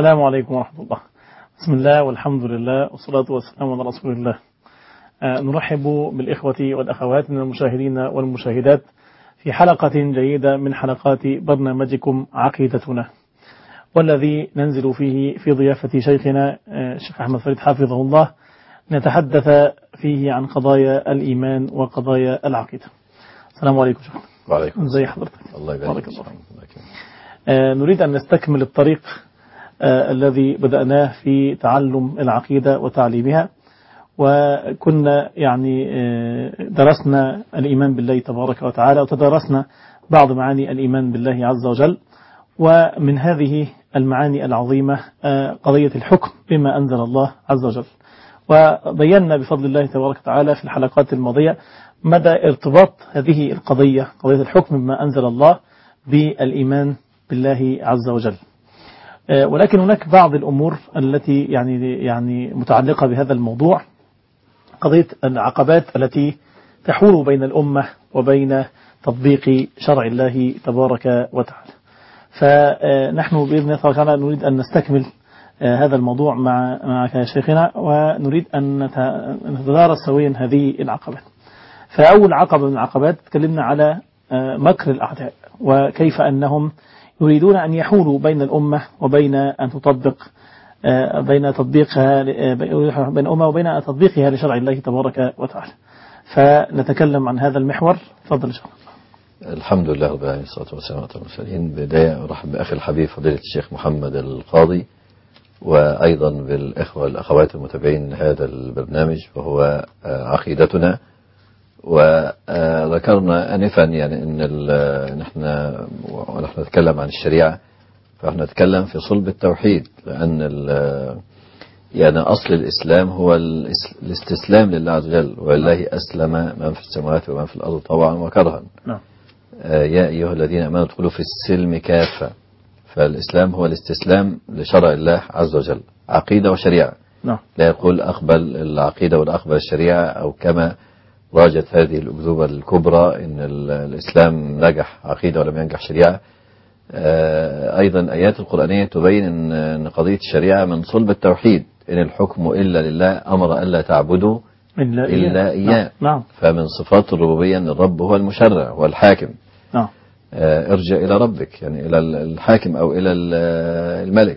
السلام عليكم ورحمة الله. بسم الله والحمد لله والصلاة والسلام على رسول الله. نرحب بالإخوة والأخوات من المشاهدين والمشاهدات في حلقة جيدة من حلقات برنامجكم عقيدتنا، والذي ننزل فيه في ضيافة شيخنا الشيخ أحمد فريد حفظه الله، نتحدث فيه عن قضايا الإيمان وقضايا العقيدة. السلام عليكم شيخ. وعليكم ازي حضرتك؟ الله يبارك فيك. نريد أن نستكمل الطريق الذي بدأناه في تعلم العقيدة وتعليمها، وكنا درسنا الإيمان بالله تبارك وتعالى، وتدارسنا بعض معاني الإيمان بالله عز وجل. ومن هذه المعاني العظيمة قضية الحكم بما أنزل الله عز وجل، وبينا بفضل الله تبارك وتعالى في الحلقات الماضية مدى ارتباط هذه القضية، قضية الحكم بما أنزل الله، بالإيمان بالله عز وجل. ولكن هناك بعض الأمور التي متعلقة بهذا الموضوع، قضية العقبات التي تحول بين الأمة وبين تطبيق شرع الله تبارك وتعالى. فنحن بإذن الله تعالى نريد أن نستكمل هذا الموضوع معك يا شيخنا، ونريد أن نتدارس سويا هذه العقبات. فأول عقبة من العقبات تكلمنا على مكر الأعداء، وكيف أنهم يريدون أن يحولوا بين الأمة وبين أن تطبق بين الأمة وبين تطبيقها لشرع الله تبارك وتعالى. فنتكلم عن هذا المحور. تفضل إن شاء الله. الحمد لله رب العالمين، والصلاة والسلام على المرسلين. بداية أرحب بأخي الحبيب فضيلة الشيخ محمد القاضي، وأيضا بالإخوة والأخوات المتابعين لهذا البرنامج وهو عقيدتنا. وذكرنا آنفا أن نحن نتكلم عن الشريعة، فنحن نتكلم في صلب التوحيد، لأن أصل الإسلام هو الاستسلام لله عز وجل، ولله أسلم من في السماوات ومن في الأرض طوعا وكرها. يا أيها الذين آمنوا ادخلوا في السلم كافة. فالإسلام هو الاستسلام لشرع الله عز وجل، عقيدة وشريعة. لا يقول أقبل العقيدة ولا أقبل الشريعة، أو كما راجت هذه الأكذوبة الكبرى إن الإسلام نجح عقيدة ولم ينجح شريعة. أيضا آيات القرآنية تبين أن قضية الشريعة من صلب التوحيد، إن الحكم إلا لله، أمر ألا تعبدوا إلا إياه. فمن صفات الربوبية أن الرب هو المشرع والحاكم. ارجع إلى ربك، إلى الحاكم أو إلى الملك.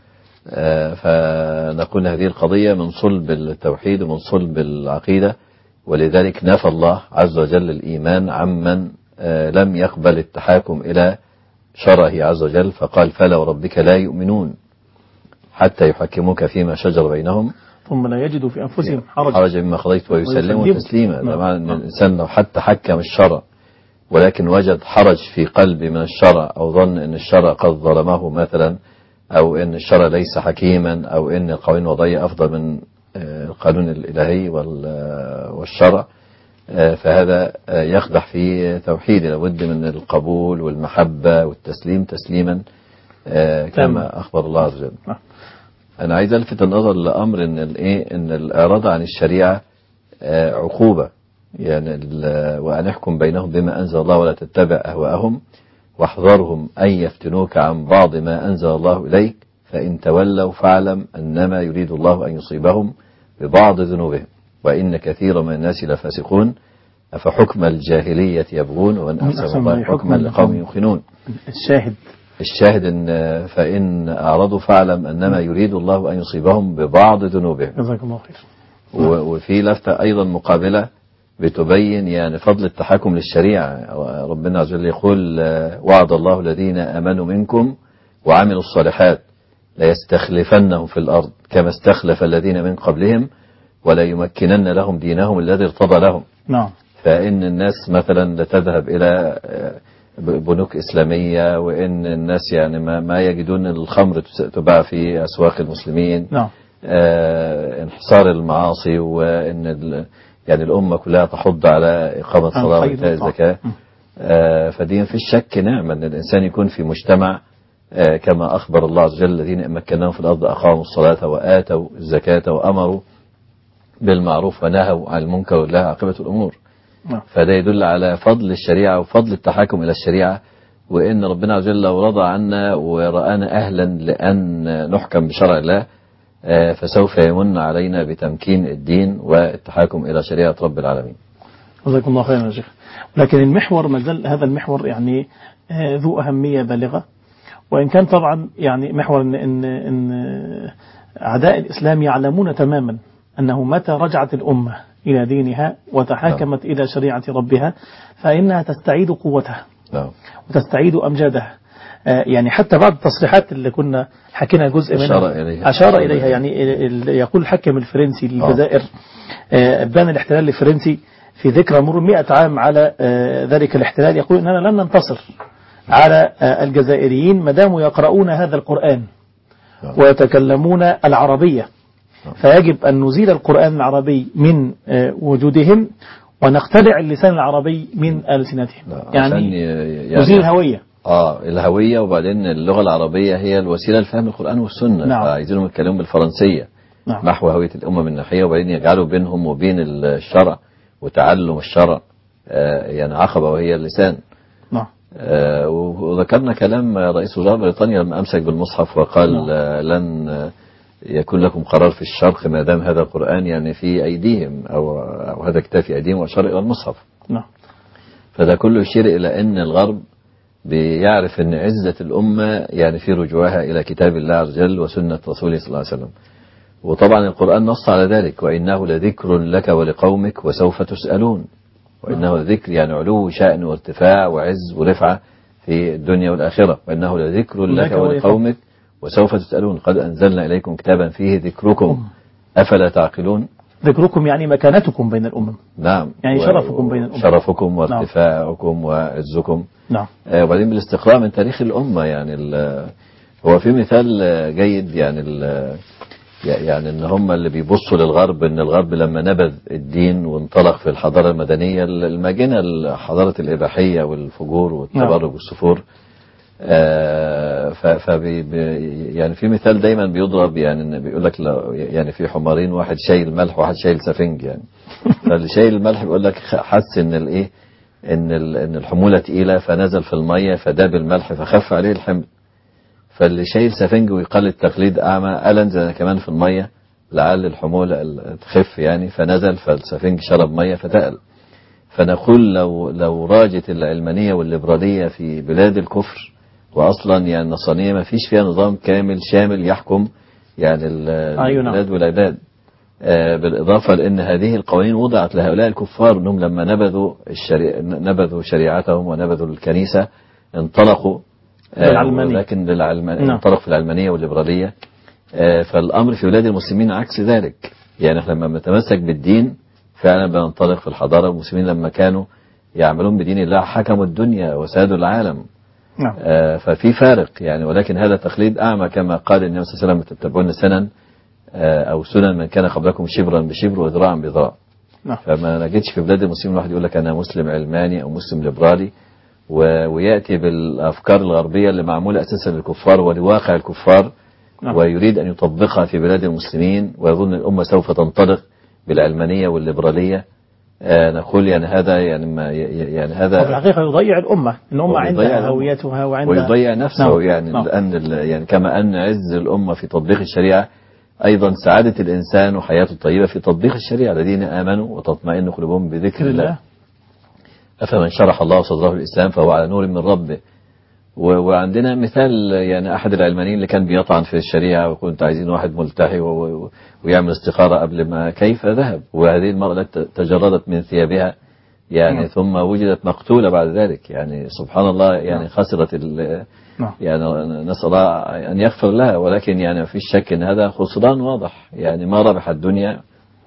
فنقول هذه القضية من صلب التوحيد ومن صلب العقيدة، ولذلك نفى الله عز وجل الإيمان عمن لم يقبل التحاكم إلى شرعه عز وجل، فقال فلا وربك لا يؤمنون حتى يحكموك فيما شجر بينهم ثم لا يجدوا في أنفسهم حرجا مما قضيت ويسلموا تسليما. ده معنى أن الإنسان لو حتى حكم الشرع ولكن وجد حرج في قلبه من الشرع، أو ظن أن الشرع قد ظلمه مثلا، أو أن الشرع ليس حكيما، أو أن القوانين الوضعية أفضل من القانون الإلهي والشرع، فهذا يقدح في توحيد. لابد من القبول والمحبة والتسليم تسليما كما أخبر الله عز وجل. أنا عايز ألفت النظر لأمر إن الإعراض عن الشريعة عقوبة، وأن يحكم بينهم بما أنزل الله ولا تتبع أهواءهم، واحذرهم أن يفتنوك عن بعض ما أنزل الله إليك، فإن تولوا فاعلم أنما يريد الله أن يصيبهم ببعض ذنوبهم وإن كثيرا من الناس لفاسقون، أفحكم الجاهلية يبغون وأن أحسن الله حكما لقوم يوقنون. الشاهد إن فإن أعرضوا فاعلم أنما يريد الله أن يصيبهم ببعض ذنوبهم. جزاك الله خير. وفي لفتة أيضا مقابلة بتبين فضل التحكم للشريعة. ربنا عز وجل يقول وعد الله الذين آمنوا منكم وعملوا الصالحات ليستخلفنهم في الأرض كما استخلف الذين من قبلهم ولا يمكنن لهم دينهم الذي ارتضى لهم. فإن الناس مثلا لتذهب إلى بنوك إسلامية، وإن الناس ما يجدون الخمر تباع في أسواق المسلمين. انحصار المعاصي، وإن الأمة كلها تحض على إقامة الصلاة وإيتاء الزكاة. فدين في الشك نعمة أن الإنسان يكون في مجتمع كما أخبر الله عز وجل الذين مكناهم في الأرض أقاموا الصلاة وآتوا الزكاة وأمروا بالمعروف ونهوا عن المنكر ولله عاقبة الأمور. فده يدل على فضل الشريعة وفضل التحاكم إلى الشريعة، وإن ربنا عز وجل لو رضى عنا ورآنا أهلا لأن نحكم بشرع الله فسوف يمن علينا بتمكين الدين والتحاكم إلى شريعة رب العالمين. جزاكم الله خيرا يا شيخ. لكن المحور ما زال هذا المحور يعني ذو أهمية بالغة، وإن كان طبعا يعني محور إن أعداء الإسلام يعلمون تماما أنه متى رجعت الأمة إلى دينها وتحاكمت إلى شريعة ربها فإنها تستعيد قوتها وتستعيد أمجادها. يعني حتى بعض التصريحات اللي كنا حكينا جزء منها أشار إليها، يعني يقول الحكم الفرنسي للجزائر بان الاحتلال الفرنسي في ذكرى مرور 100 عام على ذلك الاحتلال، يقول إننا لن ننتصر على الجزائريين ما داموا يقرؤون هذا القرآن ويتكلمون العربية، فيجب أن نزيل القرآن العربي من وجودهم ونقتلع اللسان العربي من ألسنتهم، يعني نزيل الهوية. الهوية، وبعدين اللغة العربية هي الوسيلة لفهم القرآن والسنة. نعم. فعايزينهم يتكلموا بالفرنسية. نعم. محو هوية الأمة من ناحية، وبعدين يجعلوا بينهم وبين الشرع وتعلم الشرع يعني عقبة وهي اللسان. نعم. وذكرنا كلام رئيس وزراء بريطانيا لما أمسك بالمصحف وقال نعم. لن يكون لكم قرار في الشرق ما دام هذا القرآن يعني في أيديهم أو هذا كتاب في أيديهم، وأشار إلى المصحف. نعم. فده كله يشير إلى أن الغرب بيعرف أن عزة الأمة يعني في رجوعها إلى كتاب الله عز وجل وسنة رسوله صلى الله عليه وسلم. وطبعا القرآن نص على ذلك، وإنه لذكر لك ولقومك وسوف تسألون. وإنه لذكر يعني علو شأن وارتفاع وعز ورفعة في الدنيا والآخرة. وإنه لذكر لك ولقومك وسوف تسألون. قد أنزلنا إليكم كتابا فيه ذكركم أفلا تعقلون. ذكركم يعني مكانتكم بين الأمم. نعم. يعني شرفكم بين الأمم. شرفكم وارتفاعكم وعزكم. نعم. وبعدين بالاستقراء من تاريخ الأمة يعني هو في مثال جيد يعني ان هم اللي بيبصوا للغرب، ان الغرب لما نبذ الدين وانطلق في الحضارة المدنية الماجنة حضارة الإباحية والفجور والتبرج والسفور. يعني في مثال دايما بيضرب، يعني بيقول لك يعني في حمارين، واحد شايل ملح وواحد شايل سفنج يعني. فاللي شايل الملح بيقول لك حس ان الايه ان الحمولة تقيلة فنزل في المية فداب الملح فخف عليه الحمل. فاللي شايل سفنج ويقلد تقليد أعمى قال انزل أنا كمان في المية لعل الحمولة تخف يعني، فنزل فالسفنج شرب مية فتقل. فنقول لو راجت العلمانية والليبرالية في بلاد الكفر، وأصلا يعني النصرانية ما فيش فيها نظام كامل شامل يحكم يعني البلاد والعباد، بالإضافة لأن هذه القوانين وضعت لهؤلاء الكفار أنهم لما نبذوا شريعتهم ونبذوا الكنيسة انطلقوا لكن انطلق في العلمانية والليبرالية. فالأمر في بلاد المسلمين عكس ذلك، يعني احنا لما نتمسك بالدين فعلا بننطلق في الحضارة. والمسلمين لما كانوا يعملون بدين الله حكموا الدنيا وسادوا العالم. نعم. ففي فارق يعني، ولكن هذا تقليد أعمى كما قال النبي صلى الله عليه وسلم تتبعون سنن أو سنن من كان قبلكم شبرا بشبر وذراعا بذراع. نعم. فما نجدش في بلاد المسلمين واحد يقول لك أنا مسلم علماني أو مسلم ليبرالي ويأتي بالأفكار الغربية اللي معمولة أساسا للكفار ولواقع الكفار. نعم. ويريد أن يطبقها في بلاد المسلمين ويظن الأمة سوف تنطلق بالعلمانية والليبرالية. نقول يعني هذا يعني هذا في الحقيقة يضيع الأمة، الأمة عندها هويتها وعندها ويضيع نفسه. نعم. يعني نعم. لأن يعني كما أن عز الأمة في تطبيق الشريعة، أيضا سعادة الإنسان وحياته الطيبة في تطبيق الشريعة. الذين آمنوا وتطمئن قلوبهم بذكر الله أفمن شرح الله صدره الإسلام فهو على نور من ربه. وعندنا مثال يعني أحد العلمانيين اللي كان بيطعن في الشريعة وكنت عايزين واحد ملتحي ويعمل استخارة قبل ما كيف ذهب، وهذه المرأة تجردت من ثيابها يعني ثم وجدت مقتولة بعد ذلك. يعني سبحان الله يعني خسرت يعني نسأل الله أن يغفر لها، ولكن يعني في شك أن هذا خسران واضح، يعني ما ربح الدنيا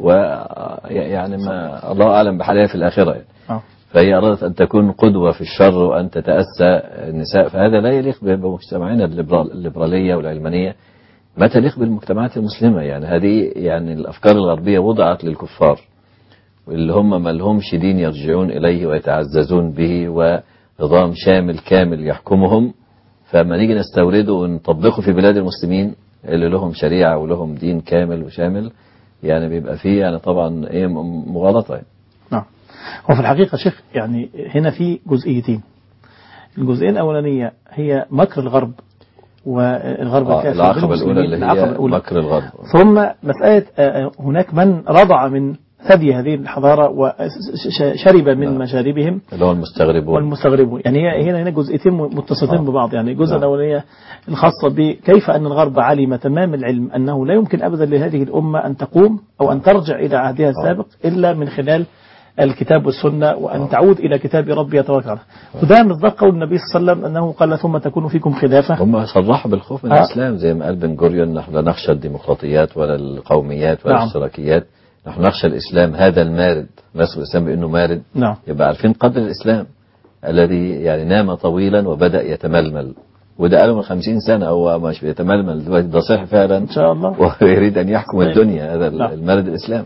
ويعني ما الله أعلم بحالها في الآخرة يعني. فهي أرادت أن تكون قدوة في الشر وأن تتأسى النساء، فهذا لا يليق بمجتمعنا الليبرالية والعلمانية، ما تليق بالمجتمعات المسلمة. يعني هذه يعني الأفكار الغربية وضعت للكفار اللي هم ما لهمش دين يرجعون إليه ويتعززون به ونظام شامل كامل يحكمهم. فما نيجي نستورده ونطبقه في بلاد المسلمين اللي لهم شريعة ولهم دين كامل وشامل، يعني بيبقى فيه يعني طبعا ايه مغالطة يعني. نعم. وفي الحقيقة شيخ يعني هنا في جزئيتين. الجزئية الأولانية هي مكر الغرب والغرب الكافر. العقبة الأولى اللي هي مكر الغرب. ثم مسألة هناك من رضع من ثدي هذه الحضارة وشرب من مشاربهم اللي هو والمستغربون. يعني هنا جزئيتين متصلين ببعض. يعني الجزء الأولانية الخاصة بكيف أن الغرب علم تمام العلم أنه لا يمكن أبدا لهذه الأمة أن تقوم أو أن ترجع إلى عهدها السابق إلا من خلال الكتاب والسنة، وأن تعود إلى كتاب ربي تبارك وتعالى. وده مصداق قول النبي صلى الله عليه وسلم أنه قال ثم تكون فيكم خلافة. هم صرحوا بالخوف من الإسلام زي ما قال بن جوريون: نحن لا نخشى الديمقراطيات ولا القوميات ولا الاشتراكيات، نحن نخشى الإسلام هذا المارد. نسب الإسلام بأنه مارد. يبقى عارفين قدر الإسلام الذي يعني نام طويلا وبدأ يتململ، وده قالوا من 50 سنة هو مش بيتململ دلوقتي، ده صحيح فعلا إن شاء الله، ويريد أن يحكم الدنيا. هذا المارد الإسلام.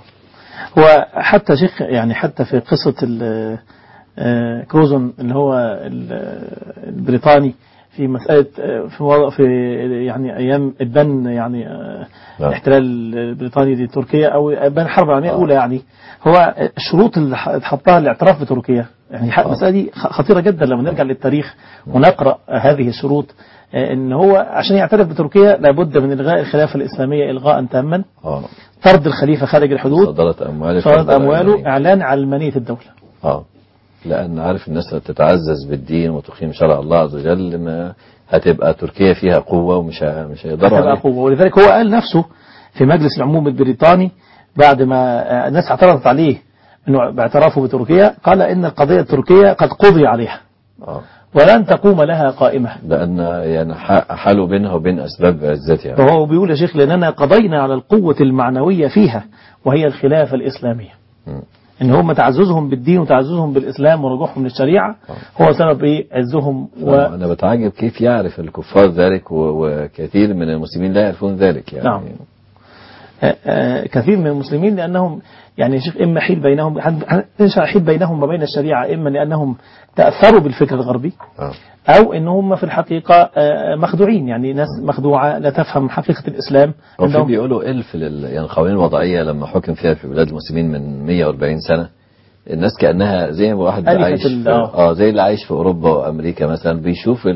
هو حتى شيخ يعني حتى في قصة كروزون اللي هو البريطاني في مسألة في يعني أيام إبان يعني الاحتلال البريطاني لتركيا أو إبان الحرب العالمية الأولى، يعني هو الشروط اللي حطها الاعتراف بتركيا يعني المسألة دي خطيرة جدا. لما نرجع للتاريخ ونقرأ هذه الشروط، إن هو عشان يعترف بتركيا لابد من إلغاء الخلافة الإسلامية إلغاء تاما، طرد الخليفة خارج الحدود، صدرة أمواله، إعلان علمانية الدولة. لأن عارف الناس تتعزز بالدين وتقيم شرع الله عز وجل، ما هتبقى تركيا فيها قوة ومش هيقدروا عليها قوة. ولذلك هو قال نفسه في مجلس العموم البريطاني بعد ما الناس اعترضت عليه انه باعترافه بتركيا، قال إن القضية التركية قد قضي عليها ولن تقوم لها قائمة، لأن يعني حالوا بينها وبين أسباب عزتها. فهو بيقول يا شيخ لأننا قضينا على القوة المعنوية فيها وهي الخلافة الإسلامية. إن هم تعززهم بالدين وتعززهم بالإسلام ورجوعهم للشريعة هو سبب عزهم. أنا بتعجب كيف يعرف الكفار ذلك وكثير من المسلمين لا يعرفون ذلك يعني. نعم. كثير من المسلمين لأنهم يعني شيخ إما حيل بينهم حيل بينهم وبين الشريعة، إما لأنهم تأثروا بالفكر الغربي أو إنهم في الحقيقة مخدوعين، يعني ناس مخدوعة لا تفهم حقيقة الإسلام. وفي بيقولوا يعني القوانين الوضعية لما حكم فيها في بلاد المسلمين من 140 سنة، الناس كأنها زي ما واحد عايش زي اللي عايش في أوروبا وأمريكا مثلا، بيشوف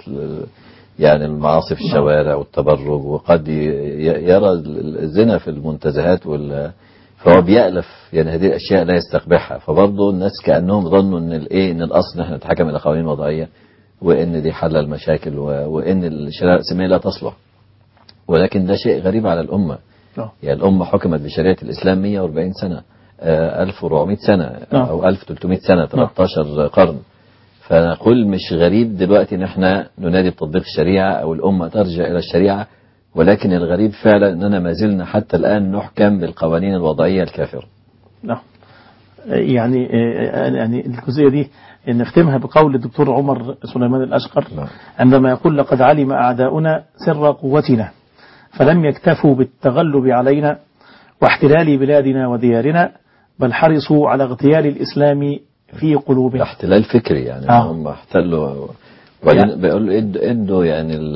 يعني المعاصي في الشوارع والتبرج، وقد يرى الزنا في المنتزهات فهو بيألف يعني هذه الأشياء لا يستقبحها. فبرضه الناس كأنهم ظنوا إن الأصل نحن نتحكم إلى قوانين وضعية، وإن دي حل المشاكل، وإن الشريعة الإسلامية لا تصلح. ولكن ده شيء غريب على الأمة. يعني الأمة حكمت بشريعة الإسلام 140 سنة، 1400 سنة أو 1300 سنة، 13 قرن. فنقول مش غريب دلوقتي ان احنا ننادي بتطبيق الشريعة او الامة ترجع الى الشريعة، ولكن الغريب فعلا اننا ما زلنا حتى الان نحكم بالقوانين الوضعية الكافرة. نعم. يعني الجزئية دي نختمها بقول الدكتور عمر سليمان الأشقر عندما يقول: لقد علم أعداؤنا سر قوتنا فلم يكتفوا بالتغلب علينا واحتلال بلادنا وديارنا، بل حرصوا على اغتيال الإسلام في قلوبهم. احتلال فكري يعني. هم احتلوا وبعدين بيقولوا ادوا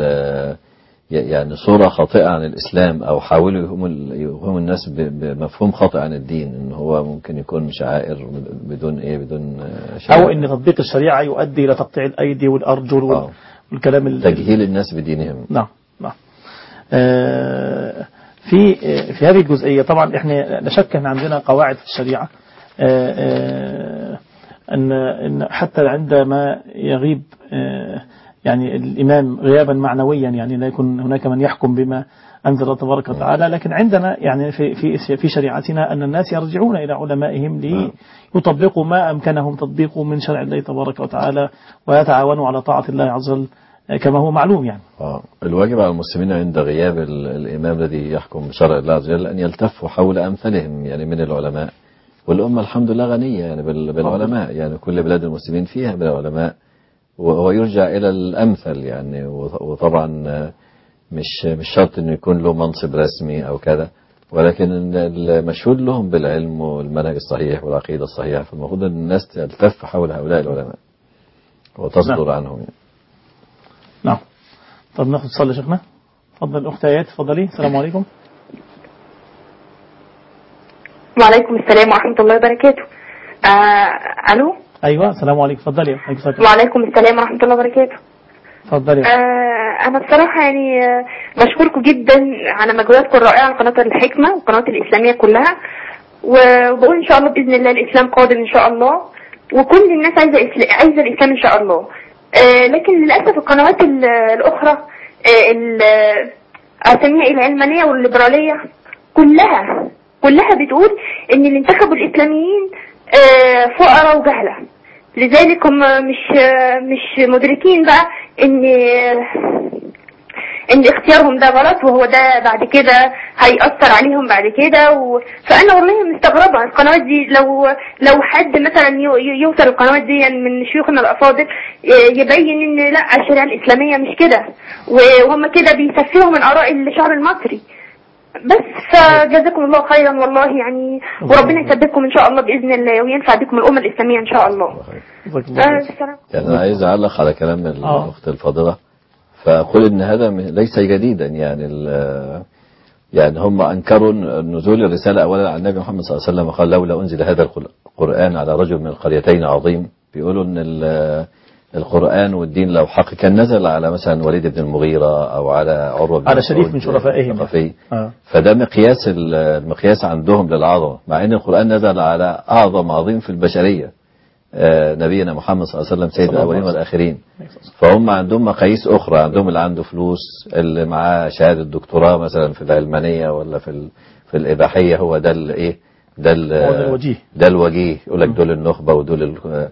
يعني صورة خاطئة عن الإسلام، أو حاولوا يوهموا الناس بمفهوم خاطئ عن الدين، إن هو ممكن يكون شعائر بدون شعائر، أو إن تطبيق الشريعة يؤدي إلى تقطيع الأيدي والأرجل والكلام تجهيل الناس بدينهم. نعم. في هذه الجزئية طبعا إحنا لا شك أن عندنا قواعد في الشريعة، أن حتى عندما يغيب يعني الإمام غيابا معنويا، يعني لا يكون هناك من يحكم بما أنزل الله تبارك وتعالى، لكن عندنا يعني في شريعتنا أن الناس يرجعون إلى علمائهم ليطبقوا ما أمكنهم تطبيقه من شرع الله تبارك وتعالى، ويتعاونوا على طاعة الله عز وجل كما هو معلوم يعني. الواجب على المسلمين عند غياب الإمام الذي يحكم بشرع الله عز وجل أن يلتفوا حول أمثالهم يعني من العلماء، والأمة الحمد لله غنية يعني بالعلماء، يعني كل بلاد المسلمين فيها من العلماء، وهو يرجع إلى الأمثل يعني. وطبعا مش شرط إنه يكون له منصب رسمي أو كذا، ولكن المشهود لهم بالعلم والمنهج الصحيح والعقيدة الصحيحة، فالمفروض أن الناس تلتف حول هؤلاء العلماء وتصدر عنهم يعني. نعم. طب ناخد صلي شيخنا. تفضل أخت آيات، تفضلي. السلام عليكم. وعليكم السلام ورحمة الله وبركاته. ألو. ايوه السلام عليكم، اتفضلي. وعليكم السلام ورحمه الله وبركاته. اتفضلي. انا بصراحه يعني بشكركم جدا على مجهوداتكم الرائعه على قناه الحكمه والقنوات الاسلاميه كلها، وبقول ان شاء الله باذن الله الاسلام قادم ان شاء الله، وكل الناس عايزه الاسلام ان شاء الله. لكن للاسف القنوات الاخرى اسميها العلمانيه والليبراليه كلها بتقول ان اللي انتخبوا الاسلاميين فقراء وجهله، لذلك هم مش مدركين بقى ان اختيارهم ده غلط، وهو ده بعد كده هيأثر عليهم بعد كده. فانا والله مستغربه القنوات دي، لو حد مثلا يوصل القنوات دي من شيوخنا الافاضل يبين ان لا الشريعه الاسلاميه مش كده، وهم كده بيسفهوا من اراء الشعب المصري بس. فجزاكم الله خيرا والله يعني، وربنا يسددكم ان شاء الله باذن الله، وينفع بكم الامه الاسلاميه ان شاء الله. يعني انا عايز اعلق على كلام الاخت الفاضله، فأقول إن هذا ليس جديدا. يعني هم أنكروا نزول الرسالة أولا على النبي محمد صلى الله عليه وسلم، وقال لولا أنزل هذا القرآن على رجل من القريتين عظيم. بيقولوا إن القرآن والدين لو حق كان نزل على مثلا وليد بن المغيرة أو على عروة بن على شريف من شرفائهم. فده المقياس عندهم للعظمة، مع إن القرآن نزل على أعظم عظيم في البشرية، نبينا محمد صلى الله عليه وسلم سيد الأولين والآخرين. فهم عندهم مقاييس أخرى، عندهم اللي عنده فلوس، اللي معاه شهادة دكتوراه مثلا في العلمانية ولا في الإباحية، هو ده الإيه، ده الوجيه. يقول لك دول النخبة ودول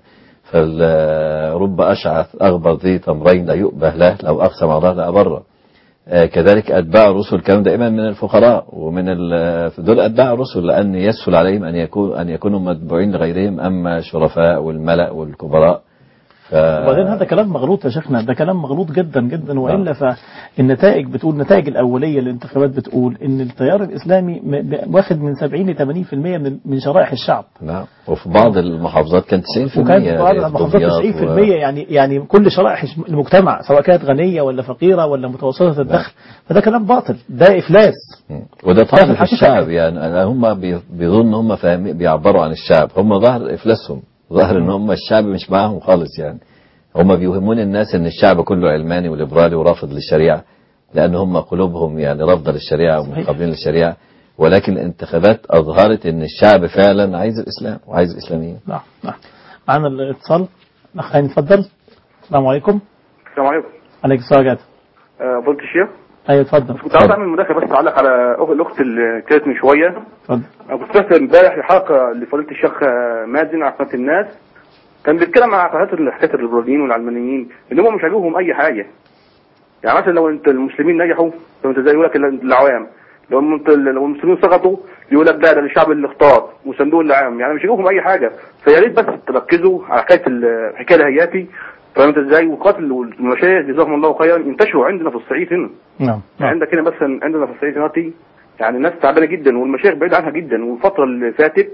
رب أشعث أغبر ذي تمرين لا يؤبه له لو أقسم على الله لأبره. كذلك أتباع الرسل كانوا دائما من الفقراء ومن دول أتباع الرسل، لأن يسهل عليهم أن يكونوا متبوعين لغيرهم، أما الشرفاء والملأ والكبراء. وبعدين هذا كلام مغلوط يا شيخنا، ده كلام مغلوط جدا جدا. وإلا فالنتائج بتقول، النتائج الأولية للانتخابات بتقول إن التيار الإسلامي واخد من 70 ل 80% من شرائح الشعب. نعم، وفي بعض المحافظات كان 90%. وكان في بعض المحافظات 90%. يعني كل شرائح المجتمع سواء كانت غنية ولا فقيرة ولا متوسطة الدخل. فده كلام باطل، ده إفلاس. وده طرف في الشعب. يعني هم بيظنوا هم بيعبروا عن الشعب، هم ظاهر إفلاسهم، ظاهر ان هم الشعب مش معاهم خالص. يعني هم بيوهمون الناس ان الشعب كله علماني وليبرالي ورافض للشريعة، لان هم قلوبهم يعني رافضة للشريعة ومقابلين للشريعة. ولكن الانتخابات اظهرت ان الشعب فعلا عايز الاسلام وعايز الاسلاميين. نعم. معنا الاتصال، اخ نتفضل. السلام عليكم. السلام عليكم. عليكم السلام. فضيلة الشيخ. ايوه اتفضل. كنت عاوز اعمل مداخله بس اعلق على الاخت اللي كانت من شويه. اتفضل. كنت فاكر امبارح الحلقه لفضيله الشيخ مازن على قناه الناس، كان بيتكلم عن حكايه الليبراليين والعلمانيين ان هم مش عاجبهم اي حاجه. يعني مثلا لو انت المسلمين نجحوا، لو انت زي يقول لك العوام، لو المسلمين سقطوا يقول لك ده الشعب اللي اختار وصندوق العام، يعني مش عاجبهم اي حاجه. فيا ريت بس تركزوا على حكايه الهياتي، فهمت ازاي؟ وقاتل والمشايخ جزاهم الله خيرا ينتشروا عندنا في الصعيد هنا. نعم. يعني عندك هنا مثلا عندنا في الصعيد دلوقتي يعني الناس تعبانه جدا، والمشايخ بعيد عنها جدا. والفتره اللي فاتت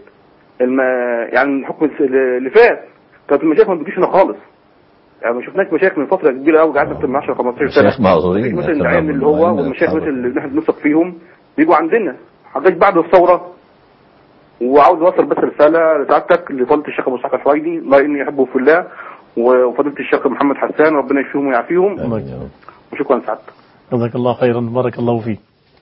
يعني الحكم اللي فات كانت المشايخ ما بتجيش هنا خالص. يعني ما شفناش مشايخ من فتره كبيره قوي، قعدنا اكتر من 10 15 سنه. مشايخ معذورين مثلا العيال اللي هو والمشايخ مثلا اللي احنا بنثق فيهم بيجوا عندنا حاجات بعد الثوره. وعاوز اوصل بس رساله لسعادتك لفضيله الشيخ ابو اسحاق الحويني، الله اني يحبه في الله، وفضيله الشيخ محمد حسان، ربنا يشفيهم ويعافيهم. وشكرا سعادتك. جزاك الله خيرا، بارك الله فيك.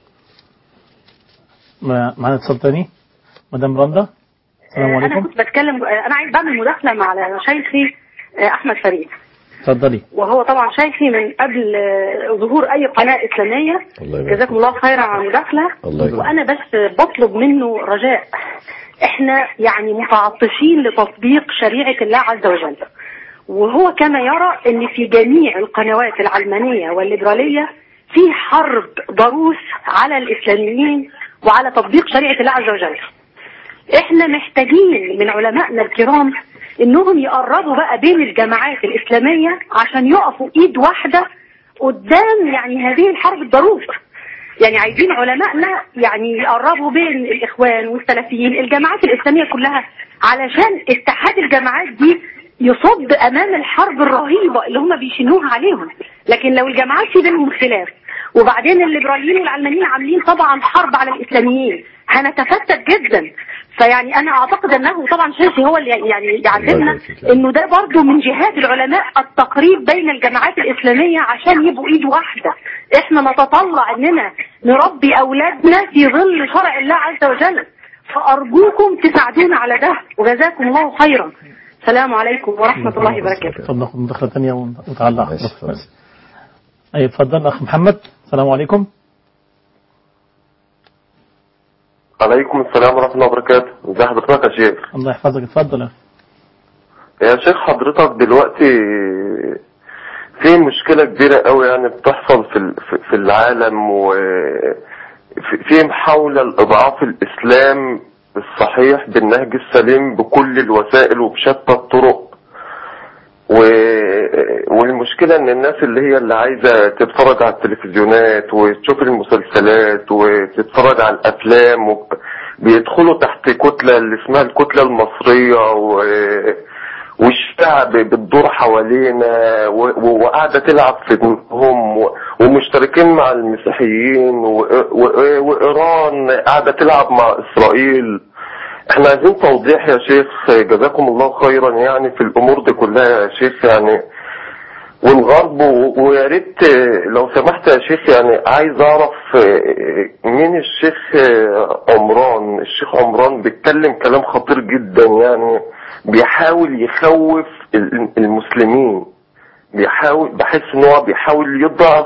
معنا اتصال ثاني، مدام رندا. السلام عليكم. انا كنت بتكلم، انا عايز بعمل مداخله مع شيخي احمد فريد. اتفضلي. وهو طبعا شيخي من قبل ظهور اي قناه اسلاميه. جزاكم الله خيرا على المداخله. وانا بس بطلب منه رجاء، احنا يعني متعطشين لتطبيق شريعه الله عز وجل، وهو كما يرى ان في جميع القنوات العلمانيه والليبراليه في حرب ضروس على الاسلاميين وعلى تطبيق شريعه الله عز وجل. احنا محتاجين من علمائنا الكرام انهم يقربوا بقى بين الجماعات الاسلاميه عشان يقفوا ايد واحده قدام يعني هذه الحرب الضروس. يعني عايزين علمائنا يعني يقربوا بين الاخوان والسلفيين، الجماعات الاسلاميه كلها، علشان اتحاد الجماعات دي يصد امام الحرب الرهيبه اللي هم بيشنوها عليهم. لكن لو الجماعات في بينهم خلاف، وبعدين الليبراليين والعلمانيين عاملين طبعا حرب على الاسلاميين، هنتفتت جدا. فيعني انا اعتقد انه طبعا شيخي هو اللي يعني يعلمنا انه ده برضو من جهاد العلماء التقريب بين الجماعات الاسلاميه عشان يبقوا ايد واحده. احنا نتطلع اننا نربي اولادنا في ظل شرع الله عز وجل، فارجوكم تساعدونا على ده وجزاكم الله خيرا. السلام عليكم ورحمه الله وبركاته. اتفضل مداخله ثانيه وتعلق. اي اتفضل اخ محمد. السلام عليكم. عليكم السلام ورحمة الله وبركاته. ازي حضرتك يا شيخ؟ الله يحفظك. اتفضل يا شيخ. حضرتك دلوقتي في مشكلة كبيرة قوي يعني بتحصل في العالم، وفي محاولة لإضعاف الإسلام الصحيح بالنهج السليم بكل الوسائل وبشتى الطرق. والمشكلة ان الناس اللي عايزة تتفرج على التلفزيونات وتشوف المسلسلات وتتفرج على الافلام بيدخلوا تحت كتلة اللي اسمها الكتلة المصرية، والشعب بتدور حوالينا وقاعدة تلعب في دمهم، ومشتركين مع المسيحيين، وإيران قاعدة تلعب مع إسرائيل. احنا عايزين توضيح يا شيخ جزاكم الله خيرا يعني في الامور دي كلها يا شيخ يعني، والغرب. ويا ريت لو سمحت يا شيخ يعني عايز اعرف مين الشيخ عمران. الشيخ عمران بيتكلم كلام خطير جدا يعني، بيحاول يخوف المسلمين، بحس ان هو بيحاول يضعف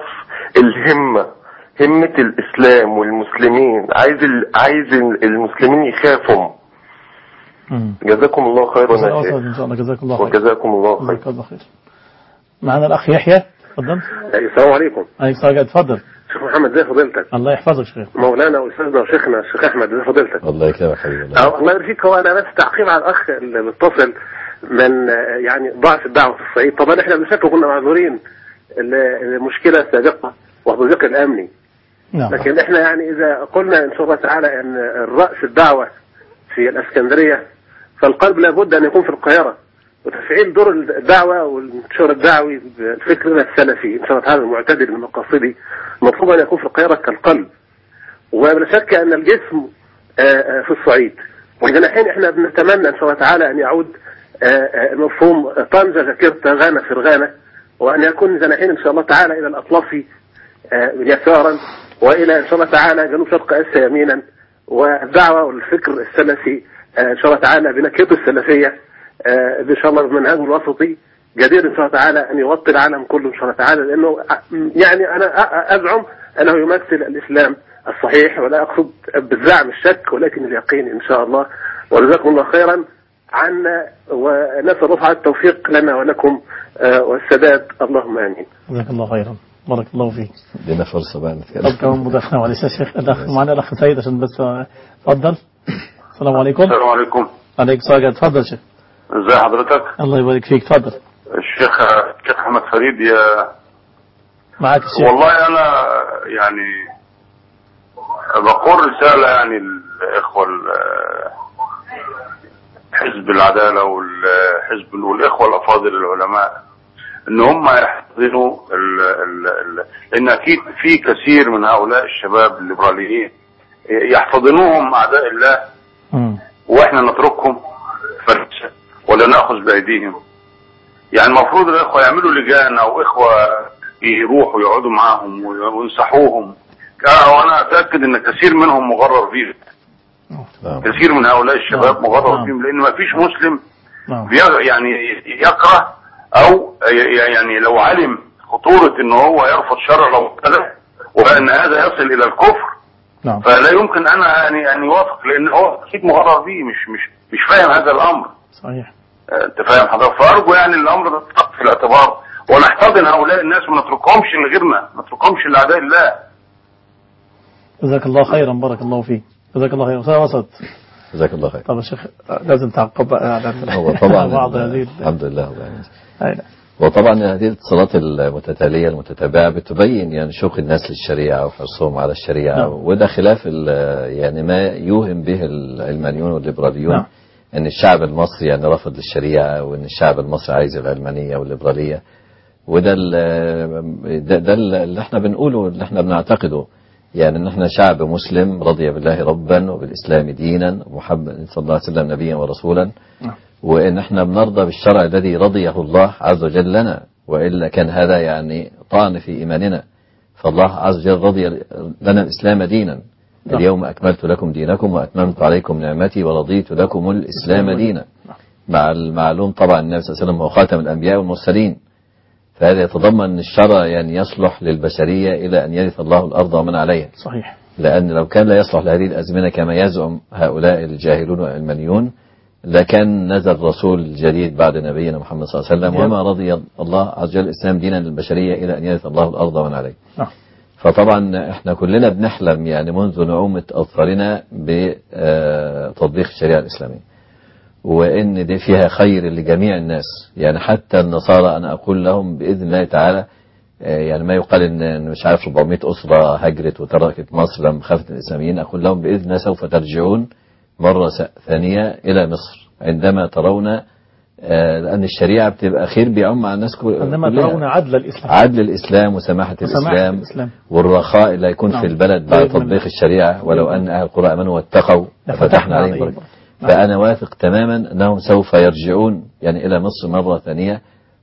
همة الاسلام والمسلمين، عايز المسلمين يخافوا. جزاكم الله خيرا يا شيخ. ان شاء الله جزاكم الله خير. وجزاكم الله خير. جزاك الله خير. معنا الاخ يحيى. اتفضل. السلام عليكم. عليكم السلام. اتفضل شيخ محمد. ازي فضيلتك؟ الله يحفظك شيخ. مولانا واستاذنا وشيخنا الشيخ احمد. ازي فضيلتك؟ الله يكرمك حبيبي. الله يرضيك. هو انا بس تعقيب على الاخ اللي متصل من يعني ضعف الدعوه في الصعيد. طبعا احنا بشكل كنا معذورين المشكله سابقه وهو الضيق الامني. نعم. لكن احنا يعني اذا قلنا ان شاء الله تعالى ان الراس الدعوه في الاسكندريه، فالقلب لابد ان يكون في القاهره، وتفعيل دور الدعوه والانتشار الدعوي بفكرنا السلفي ان شاء الله تعالى المعتدل المقاصدي مطلوب ان يكون في القاهره كالقلب. ولا شك ان الجسم في الصعيد، والجناحين احنا بنتمنى ان شاء الله تعالى ان يعود مفهوم طنجة ذاكرة غانا فرغانة، وان يكون جناحين ان شاء الله تعالى الى الاطلاف يسارا، والى ان شاء الله تعالى جنوب شرق اسيا يمينا، والدعوه والفكر السلفي ان شاء الله تعالى بنكهته السلفيه ان شاء الله بمنهجه الوسطي جدير ان شاء الله تعالى ان يغطي العالم كله ان شاء الله تعالى، لانه يعني انا ازعم انه يمثل الاسلام الصحيح، ولا اقصد بالزعم الشك ولكن اليقين ان شاء الله. وجزاكم الله خيرا عنا، ونسال الله تعالى التوفيق لنا ولكم والسداد، اللهم امين. جزاك الله خيرا. بارك الله فيك. لنا فرصه بقى نتكلم. طب كمان مداخله معلش يا شيخ. معنا الاخ سيد عشان بس اتفضل. السلام عليكم. السلام عليكم. عليكم السلام. اتفضل شيخ. ازي حضرتك؟ الله يبارك فيك. اتفضل. الشيخ احمد فريد. يا معاك الشيخ. والله انا يعني بقول رساله يعني الاخوه حزب العداله والحزب والاخوه الافاضل العلماء ان هم يحتضنوا لان اكيد في كثير من هؤلاء الشباب الليبراليين يحتضنوهم اعداء الله واحنا نتركهم ولا ناخذ بايديهم. يعني المفروض الاخوه يعملوا لجان او اخوه يروحوا يقعدوا معاهم وينصحوهم. وانا اتاكد ان كثير منهم مغرر فيهم. كثير من هؤلاء الشباب مغرر فيهم، لان ما فيش مسلم يعني يكره او يعني لو علم خطوره ان هو يرفض شرع الله تعالى وان هذا يصل الى الكفر فلا يمكن انا ان يوافق، لان هو اكيد مغرر فيه مش فاهم هذا الامر. صحيح. انت فاهم حضرتك؟ فارجو يعني الامر ده يتحط في الاعتبار ونحتضن هؤلاء الناس وما نتركهمش لغيرنا، ما نتركهمش لاعداء الله. جزاك الله خيرا. بارك الله فيك. جزاك الله خير. أستاذ وسط. جزاك الله خير. طب الشيخ لازم تعقب على هو طبعا بعض هذه الحمد لله. وطبعا هذه الاتصالات المتتالية المتتابعة بتبين يعني شوق الناس للشريعة وحرصهم على الشريعة. وده خلاف يعني ما يوهم به العلمانيون والليبراليون ان الشعب المصري يعني رفض للشريعة، وان الشعب المصري عايز العلمانية والليبرالية. وده اللي احنا بنقوله، اللي احنا بنعتقده يعني نحن شعب مسلم رضي بالله ربا وبالإسلام دينا ومحمد صلى الله عليه وسلم نبيا ورسولا، وإن احنا بنرضى بالشرع الذي رضيه الله عز وجل لنا، وإلا كان هذا يعني طعن في إيماننا. فالله عز وجل رضي لنا الإسلام دينا. اليوم أكملت لكم دينكم وأتممت عليكم نعمتي ورضيت لكم الإسلام دينا. مع المعلوم طبعا النبي صلى الله عليه وسلم هو خاتم الأنبياء والمرسلين، فهذا يتضمن أن الشرع يعني يصلح للبشرية إلى أن يرث الله الأرض ومن عليها. صحيح. لأن لو كان لا يصلح لهذه الأزمنة كما يزعم هؤلاء الجاهلون والعلمانيون لكان نزل رسول جديد بعد نبينا محمد صلى الله عليه وسلم، وما رضي الله عز وجل الإسلام دينا للبشرية إلى أن يرث الله الأرض ومن عليها. فطبعا احنا كلنا بنحلم يعني منذ نعومة أظفارنا بتطبيق الشريعة الإسلامية، وإن دي فيها خير لجميع الناس. يعني حتى النصارى أنا أقول لهم بإذن الله تعالى، يعني ما يقال إن مش عارف 400 أسرة هجرت وتركت مصر لما خافت الإسلاميين، أقول لهم بإذن الله سوف ترجعون مرة ثانية إلى مصر عندما ترون لأن الشريعة بتبقى خير بيعم على الناس كلها، عندما ترون عدل الإسلام وسماحة الإسلام والرخاء اللي يكون في البلد بعد تطبيق الشريعة. ولو أن أهل القرى آمنوا واتقوا لفتحنا عليهم بركة. فأنا واثق تماما أنهم سوف يرجعون يعني إلى مصر مرة ثانية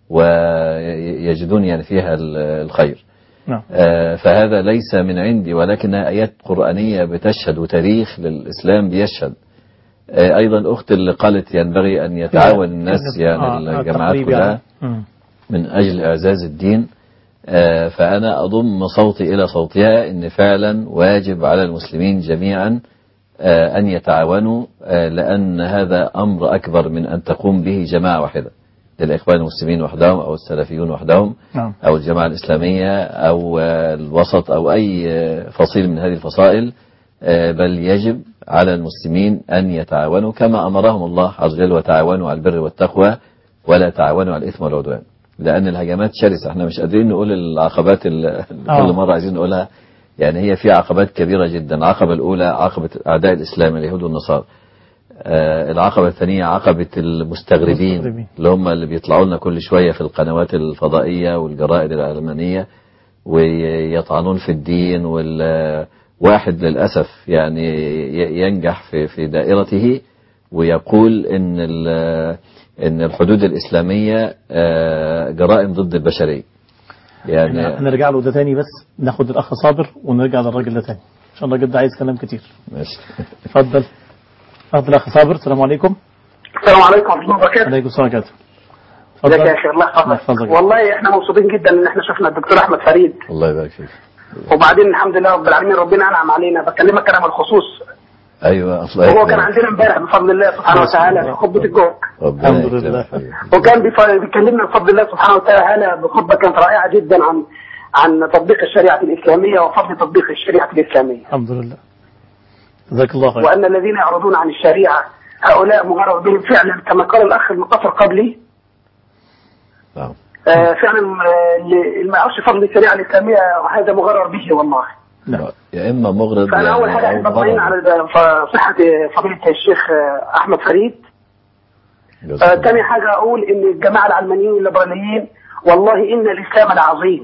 ويجدون يعني فيها الخير. فهذا ليس من عندي ولكنها آيات قرآنية بتشهد وتاريخ للإسلام بيشهد. أيضا الأخت اللي قالت ينبغي أن يتعاون الناس يعني الجماعات كلها من أجل إعزاز الدين، فأنا أضم صوتي إلى صوتها إن فعلا واجب على المسلمين جميعا أن يتعاونوا، لأن هذا أمر أكبر من أن تقوم به جماعة واحدة للإخوان المسلمين وحدهم أو السلفيون وحدهم أو الجماعة الإسلامية أو الوسط أو أي فصيل من هذه الفصائل، بل يجب على المسلمين أن يتعاونوا كما أمرهم الله عز وجل وتعاونوا على البر والتقوى ولا تعاونوا على الإثم والعدوان. لأن الهجمات شرسة، احنا مش قادرين نقول العقبات اللي كل مرة عايزين نقولها، يعني هي في عقبات كبيرة جدا. العقبة الأولى عقبة أعداء الإسلام اليهود والنصارى، العقبة الثانية عقبة المستغربين اللي هم اللي بيطلعوا لنا كل شوية في القنوات الفضائية والجرائد العلمانية ويطعنون في الدين. واحد للأسف يعني ينجح في دائرته ويقول إن الحدود الإسلامية جرائم ضد البشرية. يعني هنرجع له ده تاني، بس ناخد الأخ صابر ونرجع للراجل ده تاني عشان الراجل ده عايز كلام كتير. ماشي. اتفضل الأخ صابر. السلام عليكم. السلام عليكم ورحمة الله وبركاته. عليكم السلام ورحمة الله وبركاته. يا أخي الله يحفظك. والله احنا مبسوطين جدا ان احنا شفنا الدكتور أحمد فريد. الله يبارك فيك. وبعدين الحمد لله رب العالمين ربنا أنعم علينا. بكلمك أنا بالخصوص. أيوة. وهو كان عندنا امبارح بفضل الله سبحانه وتعالى في خطبة الجوع. الحمد لله. وكان بيكلمنا بفضل الله سبحانه وتعالى بخطبة كانت رائعة جدا عن تطبيق الشريعة الإسلامية وفضل تطبيق الشريعة الإسلامية. الحمد لله. جزاك الله خير. وأن الذين يعرضون عن الشريعة هؤلاء مغرر بهم فعلا كما قال الأخ المتصل قبلي. فعلا اللي ما يعرفش فضل الشريعة الإسلامية هذا مغرر به والله. لا. يا إما مغرض. فأنا يعني أول حاجة أحب أطمئن على صحة فضيلة الشيخ أحمد فريد. ثاني حاجة أقول إن الجماعة العلمانيين والليبراليين والله إن الإسلام العظيم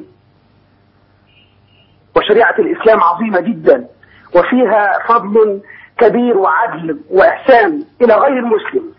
وشريعة الإسلام عظيمة جدا وفيها فضل كبير وعدل وإحسان إلى غير المسلم.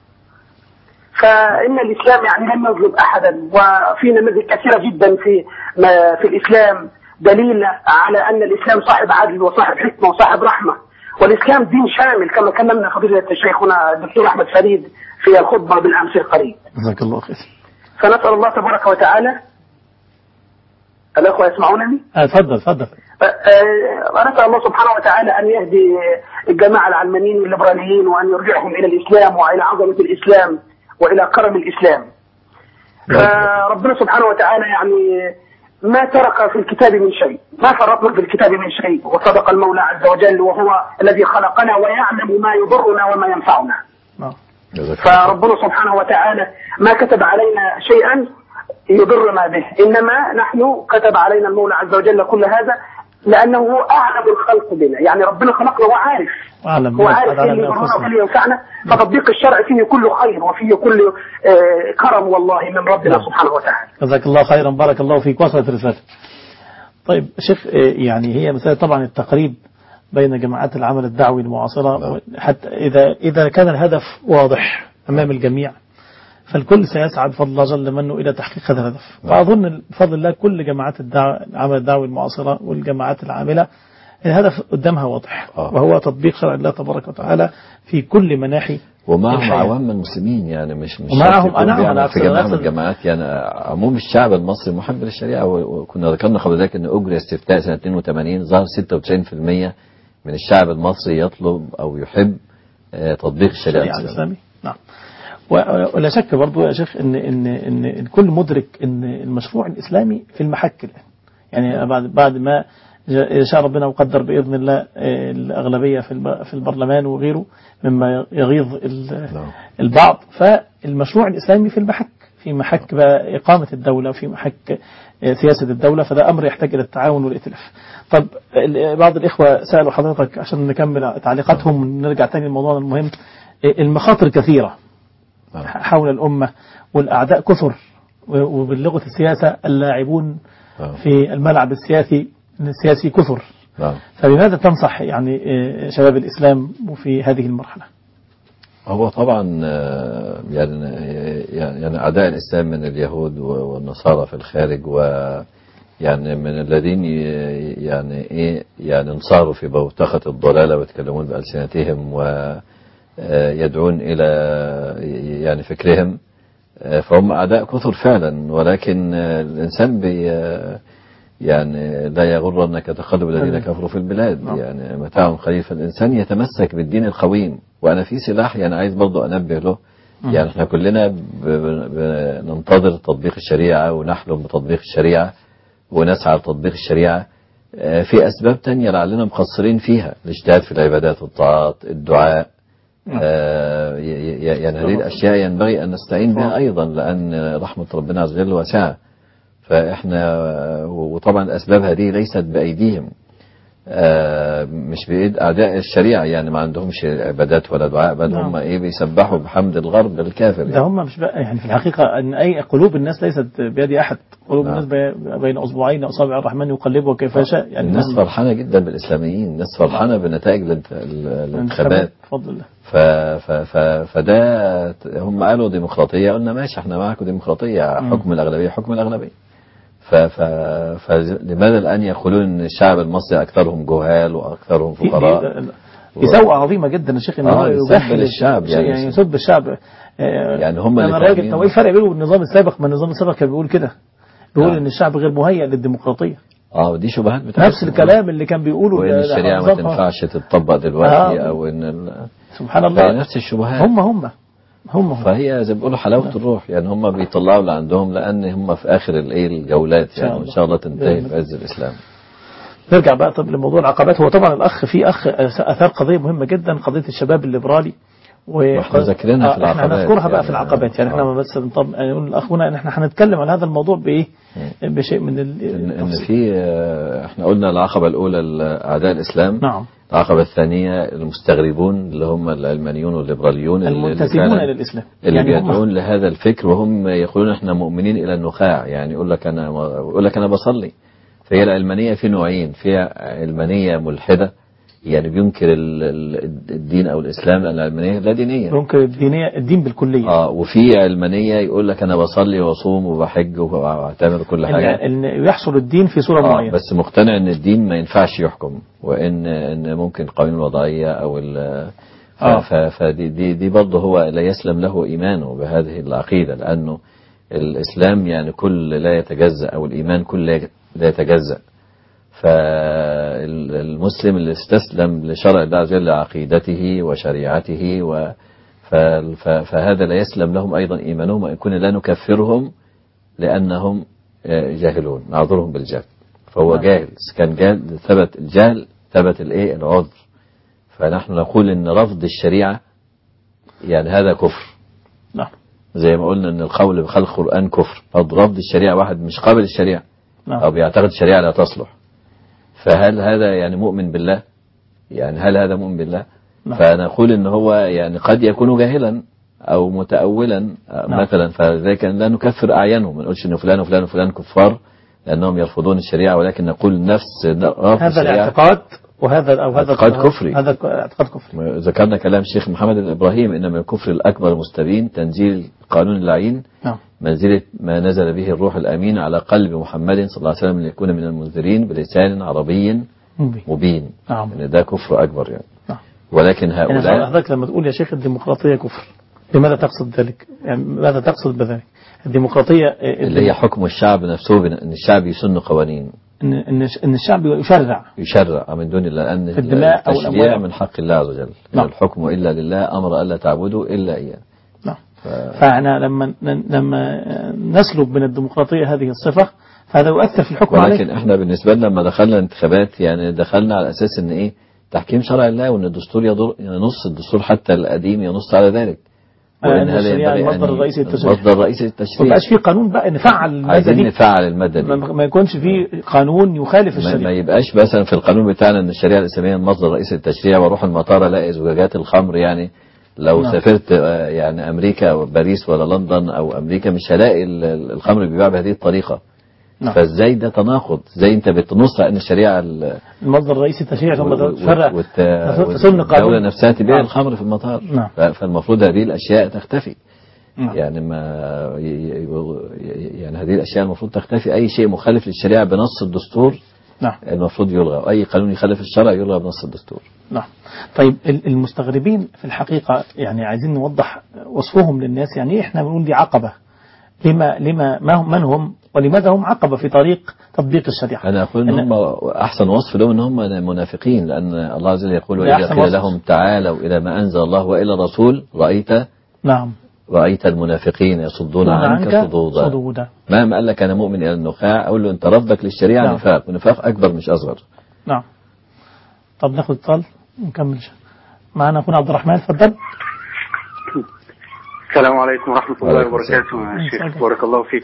فإن الإسلام يعني لم يظلم أحدا، وفي نماذج كثيرة جدا في الإسلام دليل على أن الإسلام صاحب عدل وصاحب حكمة وصاحب رحمة، والإسلام دين شامل كما كلمنا فضيلة شيخنا الدكتور أحمد فريد في الخطبة بالأمس القريب. جزاك الله خير. فنسأل الله تبارك وتعالى. الأخوة يسمعونني؟ تفضل. ونسأل الله سبحانه وتعالى أن يهدي الجماعة العلمانيين والليبراليين وأن يرجعهم إلى الإسلام وإلى عظمة الإسلام وإلى كرم الإسلام. فربنا سبحانه وتعالى يعني ما ترك في الكتاب من شيء، ما فرطنا في الكتاب من شيء، وصدق المولى عز وجل وهو الذي خلقنا ويعلم ما يضرنا وما ينفعنا. فربنا سبحانه وتعالى ما كتب علينا شيئا يضرنا به، إنما نحن كتب علينا المولى عز وجل كل هذا لأنه هو أعلم الخلق بنا. يعني ربنا خلقنا وعارف هو عارف اللي يضرنا واللي ينفعنا، فتطبيق الشرع فيه كل خير وفيه كل كرم والله من ربنا سبحانه وتعالى. جزاك الله خيرا. بارك الله فيك. وصلت رسالة. طيب شيخ، يعني هي مسألة طبعا التقريب بين جماعات العمل الدعوي المعاصرة، حتى إذا كان الهدف واضح أمام الجميع فالكل سيسعى بفضل الله جل منه إلى تحقيق هذا الهدف. وأظن بفضل الله كل جماعات العمل الدعوي المعاصرة والجماعات العاملة الهدف قدامها واضح، وهو تطبيق شرع الله تبارك وتعالى في كل مناحي. ومعهم عوام المسلمين، يعني مش معهم أنا في جماعة من الجماعات، يعني عموم الشعب المصري محب للشريعة. وكنا ذكرنا قبل ذلك أن أجري استفتاء سنة 82 ظهر 96% من الشعب المصري يطلب أو يحب تطبيق الشريعة الإسلامية. نعم. ولا شك برضو يا شيخ إن الكل مدرك إن المشروع الإسلامي في المحك الآن، يعني بعد ما شاء ربنا وقدر بإذن الله الأغلبية في البرلمان وغيره مما يغيظ البعض، فالمشروع الإسلامي في محك بقى إقامة الدولة، في محك سياسة الدولة، فده أمر يحتاج إلى التعاون والائتلاف. طب بعض الإخوة سألوا حضرتك عشان نكمل تعليقاتهم ونرجع تاني للموضوع المهم. المخاطر كثيرة حول الأمة والأعداء كثر، وباللغة السياسة اللاعبون في الملعب السياسي كثر. فبماذا تنصح يعني شباب الإسلام في هذه المرحلة؟ هو طبعا يعني أعداء الإسلام من اليهود والنصارى في الخارج، ويعني من الذين يعني انصاروا في بوتقة الضلالة ويتكلمون بألسنتهم ويدعون إلى يعني فكرهم، فهم أعداء كثر فعلا. ولكن الإنسان يعني لا يغرنك تقلب الذين كفروا في البلاد، يعني متاع قليل. فالإنسان يتمسك بالدين القويم. وأنا في سلاح يعني عايز برضو أنبه له، يعني احنا كلنا بننتظر تطبيق الشريعة ونحلم بتطبيق الشريعة ونسعى لتطبيق الشريعة. في أسباب تانية لعلنا مقصرين فيها، الاجتهاد في العبادات والطاعات، الدعاء، يعني هذه الأشياء ينبغي أن نستعين بها أيضا، لأن رحمة ربنا عز وجل واسعة. فإحنا وطبعا الأسباب هذه ليست بأيديهم، مش بإيد أعداء الشريعة، يعني ما عندهمش عبادات ولا دعاء، بل هم بيسبحوا بحمد الغرب الكافر. ده هم مش بقى يعني في الحقيقة أن أي قلوب الناس ليست بيد أحد، قلوب الناس بين أصبعين أصابع الرحمن يقلبها كيف يشاء. يعني الناس فرحانة جدا بالإسلاميين، الناس فرحانة بنتائج الانتخابات بفضل الله. فده هم قالوا ديمقراطية، قلنا ماشي احنا معكم ديمقراطية، حكم الأغلبية حكم الأغلبية. فلماذا الآن يقولون ان الشعب المصري أكثرهم جهال وأكثرهم فقراء؟ في سوء عظيمة جدا يا شيخ، ان هو يجهل الشعب، يعني يسب الشعب. يعني هم اللي الراجل طب ايه الفرق بينه والنظام السابق؟ ما النظام السابق كان بيقول كده، بيقول ان الشعب غير مهيئ للديمقراطية. ودي شبهات بتاعتهم، نفس الكلام اللي كان بيقوله، وان الشريعة ما تنفعش تتطبق دلوقتي او ان سبحان الله نفس الشبهات. هم فهي زي ما بيقولوا حلاوة الروح، يعني هم بيطلعوا اللي عندهم، لأن هم في آخر الجولات يعني وإن شاء الله تنتهي بعز الإسلام. نرجع بقى طب لموضوع العقبات. هو طبعا الأخ أثار قضية مهمة جدا، قضية الشباب الليبرالي، واحنا ذاكرينها في العقبات، احنا هنذكرها بقى في العقبات. يعني احنا بس نقول لأخونا ان احنا هنتكلم عن هذا الموضوع بإيه، بشيء من إن في احنا قلنا العقبة الأولى أعداء الإسلام. نعم. العقبة الثانية المستغربون اللي هم العلمانيون والليبراليون المنتسبون إلى الإسلام، اللي يعني بيدعون لهذا الفكر، وهم يقولون احنا مؤمنين إلى النخاع. يعني يقول لك أنا بصلي. فهي العلمانية في نوعين، في علمانية ملحدة يعني بينكر الدين أو الإسلام، لأن العلمانية لا دينية، بينكر الدين بالكلية. وفي علمانية يقول لك أنا بصلي وصوم وبحج وأعتمر كل حاجة، إن يحصل الدين في صورة معينة، بس مقتنع إن الدين ما ينفعش يحكم، وإن ممكن قوانين الوضعية أو فدي برضه هو لا يسلم له إيمانه بهذه العقيدة، لأنه الإسلام يعني كل لا يتجزأ، أو الإيمان كل لا يتجزأ. فالمسلم اللي استسلم لشرع الله عز وجل عقيدته وشريعته فهذا لا يسلم لهم أيضا إيمانهم، وإن كنا لا نكفرهم لأنهم جاهلون، نعذرهم بالجهل. فهو جاهل، كان جاهل ثبت الجهل، ثبت العذر. فنحن نقول إن رفض الشريعة يعني هذا كفر. نعم. زي ما قلنا إن القول بخلق القرآن كفر. رفض الشريعة، واحد مش قابل الشريعة أو بيعتقد الشريعة لا تصلح، فهل هذا يعني مؤمن بالله؟ يعني هل هذا مؤمن بالله؟ فنقول إن هو يعني قد يكون جاهلا أو متأولا مثلا، فذلك لا نكفر أعيانهم، ما نقولش إن فلان وفلان وفلان كفار لأنهم يرفضون الشريعة، ولكن نقول نفس رفض هذا الاعتقاد وهذا اعتقاد كفري. هذا اعتقاد كفري. ذكرنا كلام الشيخ محمد الإبراهيم إن من الكفر الأكبر المستبين تنزيل قانون اللعين منزلة ما نزل به الروح الأمين على قلب محمد صلى الله عليه وسلم ليكون من المنذرين بلسان عربي مبين. إن ده كفر أكبر يعني. ولكن هؤلاء يعني حضرتك لما تقول يا شيخ الديمقراطية كفر، لماذا تقصد ذلك؟ يعني ماذا تقصد بذلك؟ الديمقراطية اللي هي حكم الشعب نفسه، إن الشعب يسن قوانين، إن الشعب يشرع من دون الله، لأن التشريع من حق الله عز وجل. الحكم إلا لله، أمر ألا تعبدوا إلا إياه. فاحنا لما نسلب من الديمقراطية هذه الصفة فهذا يؤثر في الحكم عليه. ولكن احنا بالنسبة لنا لما دخلنا الانتخابات يعني دخلنا على أساس إن إيه تحكيم شرع الله، وإن الدستور ينص الدستور حتى القديم ينص على ذلك، وإن هذا ينبغي المصدر الرئيسي للتشريع. ما يبقاش فيه قانون بقى نفعل عايزين نفعل المادة دي، ما يكونش فيه قانون يخالف الشريعة. ما يبقاش مثلا في القانون بتاعنا إن الشريعة الإسلامية المصدر الرئيسي للتشريع، واروح المطار الاقي زجاجات الخمر. يعني لو سافرت يعني أمريكا أو باريس ولا لندن أو أمريكا مش هلاقي الخمر بيباع بهذه الطريقة. فازاي ده تناقض؟ زي انت بتنص ان الشريعه المصدر الرئيسي التشريع ثم تفرق الدوله نفسها تبيع الخمر في المطار. فالمفروض هذه الاشياء تختفي. يعني ما يعني هذه الاشياء المفروض تختفي. اي شيء مخالف للشريعه بنص الدستور المفروض يلغى، واي قانون يخالف الشرع يلغى بنص الدستور. طيب المستغربين في الحقيقه يعني عايزين نوضح وصفهم للناس. يعني احنا بنقول دي عقبه، لما من هم ولماذا هم عقبة في طريق تطبيق الشريعة؟ أنا أقول إن هم أحسن وصف لهم إن هم منافقين، لأن الله عز وجل يقول وإذا قيل لهم تعالوا إلى ما أنزل الله وإلى الرسول رأيت المنافقين يصدون عنك صدودا. ما قال لك أنا مؤمن إلى النخاع، أقول له أنت ربك للشريعة نفاق، ونفاق أكبر مش أصغر. طب ناخد اتصال ونكمل. معنا أخونا عبد الرحمن، اتفضل. السلام عليكم ورحمة الله وبركاته يا شيخ، بارك الله فيك.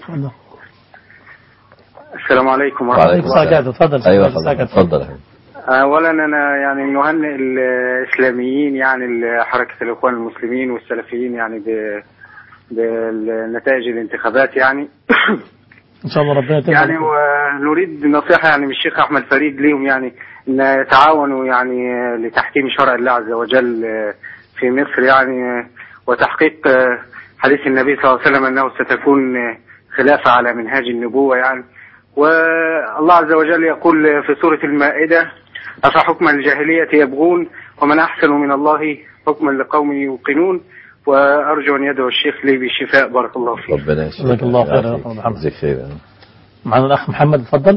السلام عليكم ورحمة الله وبركاته. تفضل. أيوة تفضل. أولا أنا يعني نهنئ الإسلاميين يعني حركة الإخوان المسلمين والسلفيين يعني بنتائج الانتخابات يعني إن شاء الله ربنا يتمم. يعني ونريد نصيحة يعني من الشيخ أحمد فريد ليهم يعني أن يتعاونوا يعني لتحكيم شرع الله عز وجل في مصر يعني، وتحقيق حديث النبي صلى الله عليه وسلم أنه ستكون خلافة على منهاج النبوة يعني. والله عز وجل يقول في سورة المائدة أفحكم الجاهلية يبغون ومن أحسن من الله حكما لقوم يوقنون. وأرجو أن يدعو الشيخ لي بالشفاء. بارك الله فيك. ربنا جزاك الله خير. جزاك خير. معنا الأخ محمد، اتفضل.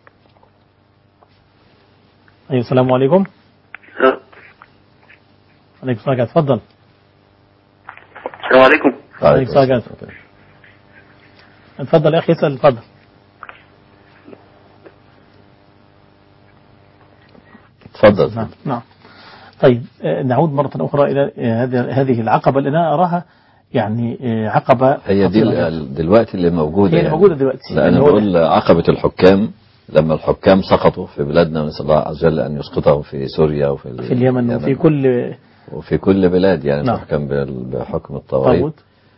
أيوة السلام عليكم. عليكم السلام، اتفضل. السلام عليكم. عليكم السلام. اتفضل يا أخي اسأل. اتفضل. تفضل. نعم. طيب نعود مرة أخرى إلى هذه العقبة اللي أنا أراها يعني عقبة هي دي دلوقتي اللي موجودة. هي اللي موجودة دلوقتي. لأن بقول عقبة الحكام لما الحكام سقطوا في بلادنا، نسأل الله عز وجل أن يسقطهم في سوريا وفي اليمن وفي كل بلاد يعني تحكم بحكم الطواغيت.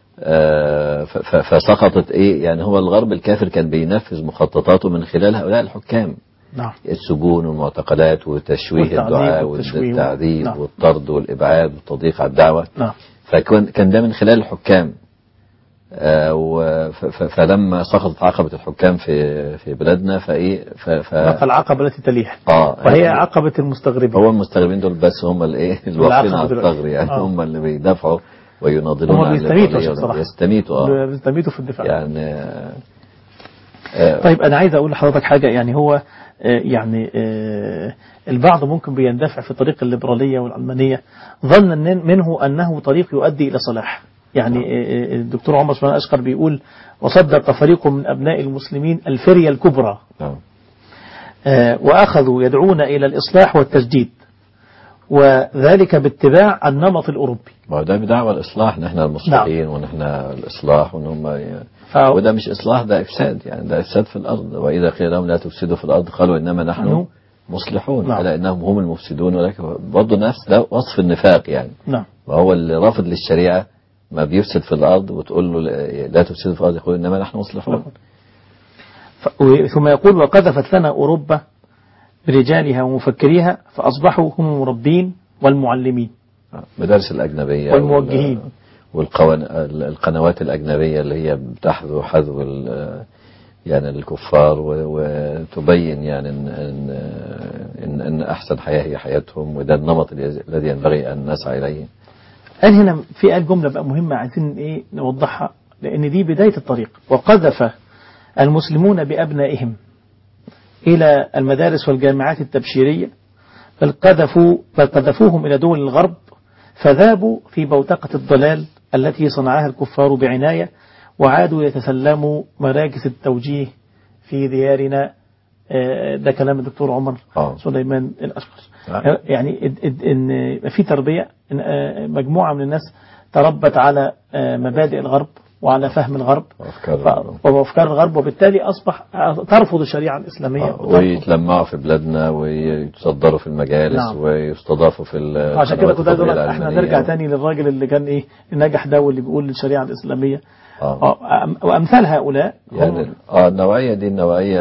فسقطت يعني هو الغرب الكافر كان بينفذ مخططاته من خلال هؤلاء الحكام. السجون والمعتقلات وتشويه الدعاء والتعذيب والطرد والإبعاد والتضييق على الدعوة. فكان ده من خلال الحكام. فلما سقطت عقبة الحكام في بلادنا بقى العقبة التي تليها وهي عقبة المستغربين. هو المستغربين دول بس هم اللي واقفين على الثغر يعني. هم اللي بيدافعوا ويناضلون عن يستميتوا في الدفاع يعني. طيب أنا عايز أقول لحضرتك حاجة. يعني هو يعني البعض ممكن بيندفع في طريق الليبرالية والعلمانية ظنا منه أنه طريق يؤدي إلى صلاح. يعني الدكتور عمر سليمان أشقر بيقول وصدق فريق من أبناء المسلمين الفرية الكبرى وأخذوا يدعون إلى الإصلاح والتجديد، وذلك باتباع النمط الأوروبي. ده بدعوى الإصلاح، نحن المصلحين ونحن الإصلاح ونهم وده مش إصلاح، ده إفساد يعني. ده إفساد في الأرض. وإذا قيل لهم لا تفسدوا في الأرض قالوا إنما نحن مصلحون. ألا إنهم هم المفسدون. ولكن برضه نفس ده وصف النفاق يعني. وهو اللي رافض للشريعة ما بيفسد في الأرض وتقول له لا تفسدوا في الأرض يقول إنما نحن مصلحون. ثم يقول وقذفت لنا أوروبا برجالها ومفكريها فأصبحوا هم المربين والمعلمين مدارس الأجنبية والموجهين والقنوات الأجنبية اللي هي بتحذو حذو يعني الكفار وتبين يعني إن أحسن حياة هي حياتهم وده النمط الذي ينبغي أن نسعى إليه. قال هنا في جملة بقى مهمة عايزين نوضحها لأن دي بداية الطريق. وقذف المسلمون بأبنائهم إلى المدارس والجامعات التبشيرية بل قذفوهم إلى دول الغرب فذابوا في بوتقة الضلال التي صنعها الكفار بعناية وعادوا يتسلموا مراكز التوجيه في ديارنا. ده كلام الدكتور عمر سليمان الأشقر. يعني إن في تربية مجموعة من الناس تربت على مبادئ الغرب وعلى فهم الغرب وأفكار الغرب وبالتالي أصبح ترفض الشريعة الإسلامية ويتلمعوا في بلادنا ويتصدروا في المجالس. نعم. ويستضافوا في عشان كده كنت أقول احنا نرجع تاني للراجل اللي كان نجح ده واللي بيقول الشريعة الإسلامية وأمثال هؤلاء يعني النوعية دي النوعية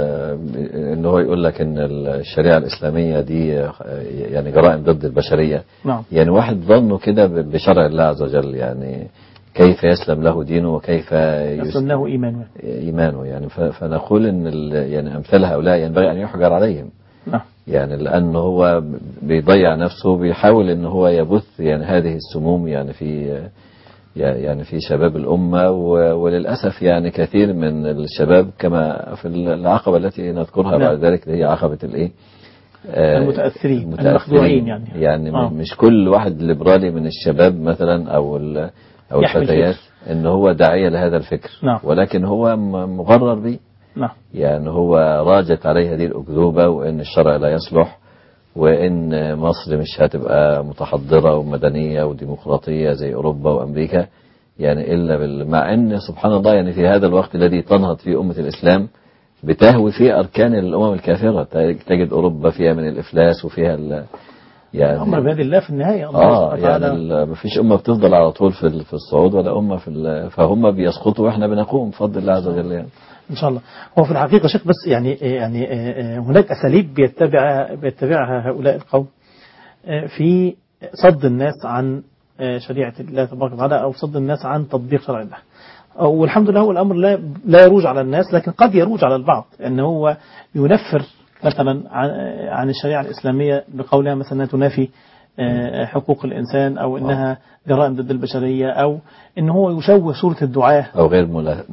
إن هو يقول لك إن الشريعة الإسلامية دي يعني جرائم ضد البشرية. نعم. يعني واحد ظنه كده بشرع الله عز وجل يعني كيف يسلم له دينه وكيف يسلمه إيمانه يعني فنقول إن يعني أمثال هؤلاء ينبغي أن يحجر عليهم. نعم. يعني لأنه هو بيضيع نفسه بيحاول إن هو يبث يعني هذه السموم يعني في شباب الأمة وللأسف يعني كثير من الشباب كما في العقبة التي نذكرها بعد ذلك اللي هي عقبة المتأثرين المخدوعين يعني مش كل واحد ليبرالي من الشباب مثلا أو الفتيات إن هو داعية لهذا الفكر. نعم. ولكن هو مغرر به. نعم. يعني هو راجت عليه هذه الأكذوبة وإن الشرع لا يصلح وإن مصر مش هتبقى متحضرة ومدنية وديمقراطية زي أوروبا وأمريكا يعني إلا مع إن سبحان الله يعني في هذا الوقت الذي تنهض فيه أمة الإسلام بتهوي فيه أركان الأمم الكافرة. تجد أوروبا فيها من الإفلاس وفيها يعني أمر بيد الله في النهاية. يعني مفيش أمة بتفضل على طول في الصعود ولا أمة فهم بيسقطوا وإحنا بنقوم بفضل الله عز وجل يعني. إن شاء الله. هو في الحقيقة شيخ بس يعني هناك أساليب بيتبعها هؤلاء القوم في صد الناس عن شريعة الله تبارك وتعالى أو صد الناس عن تطبيق شرع الله. والحمد لله هو الأمر لا يروج على الناس لكن قد يروج على البعض أن هو ينفر مثلا عن الشريعة الإسلامية بقولها مثلا تنافي حقوق الإنسان أو إنها جرائم ضد البشرية أو إن هو يشوه صورة الدعاة أو غير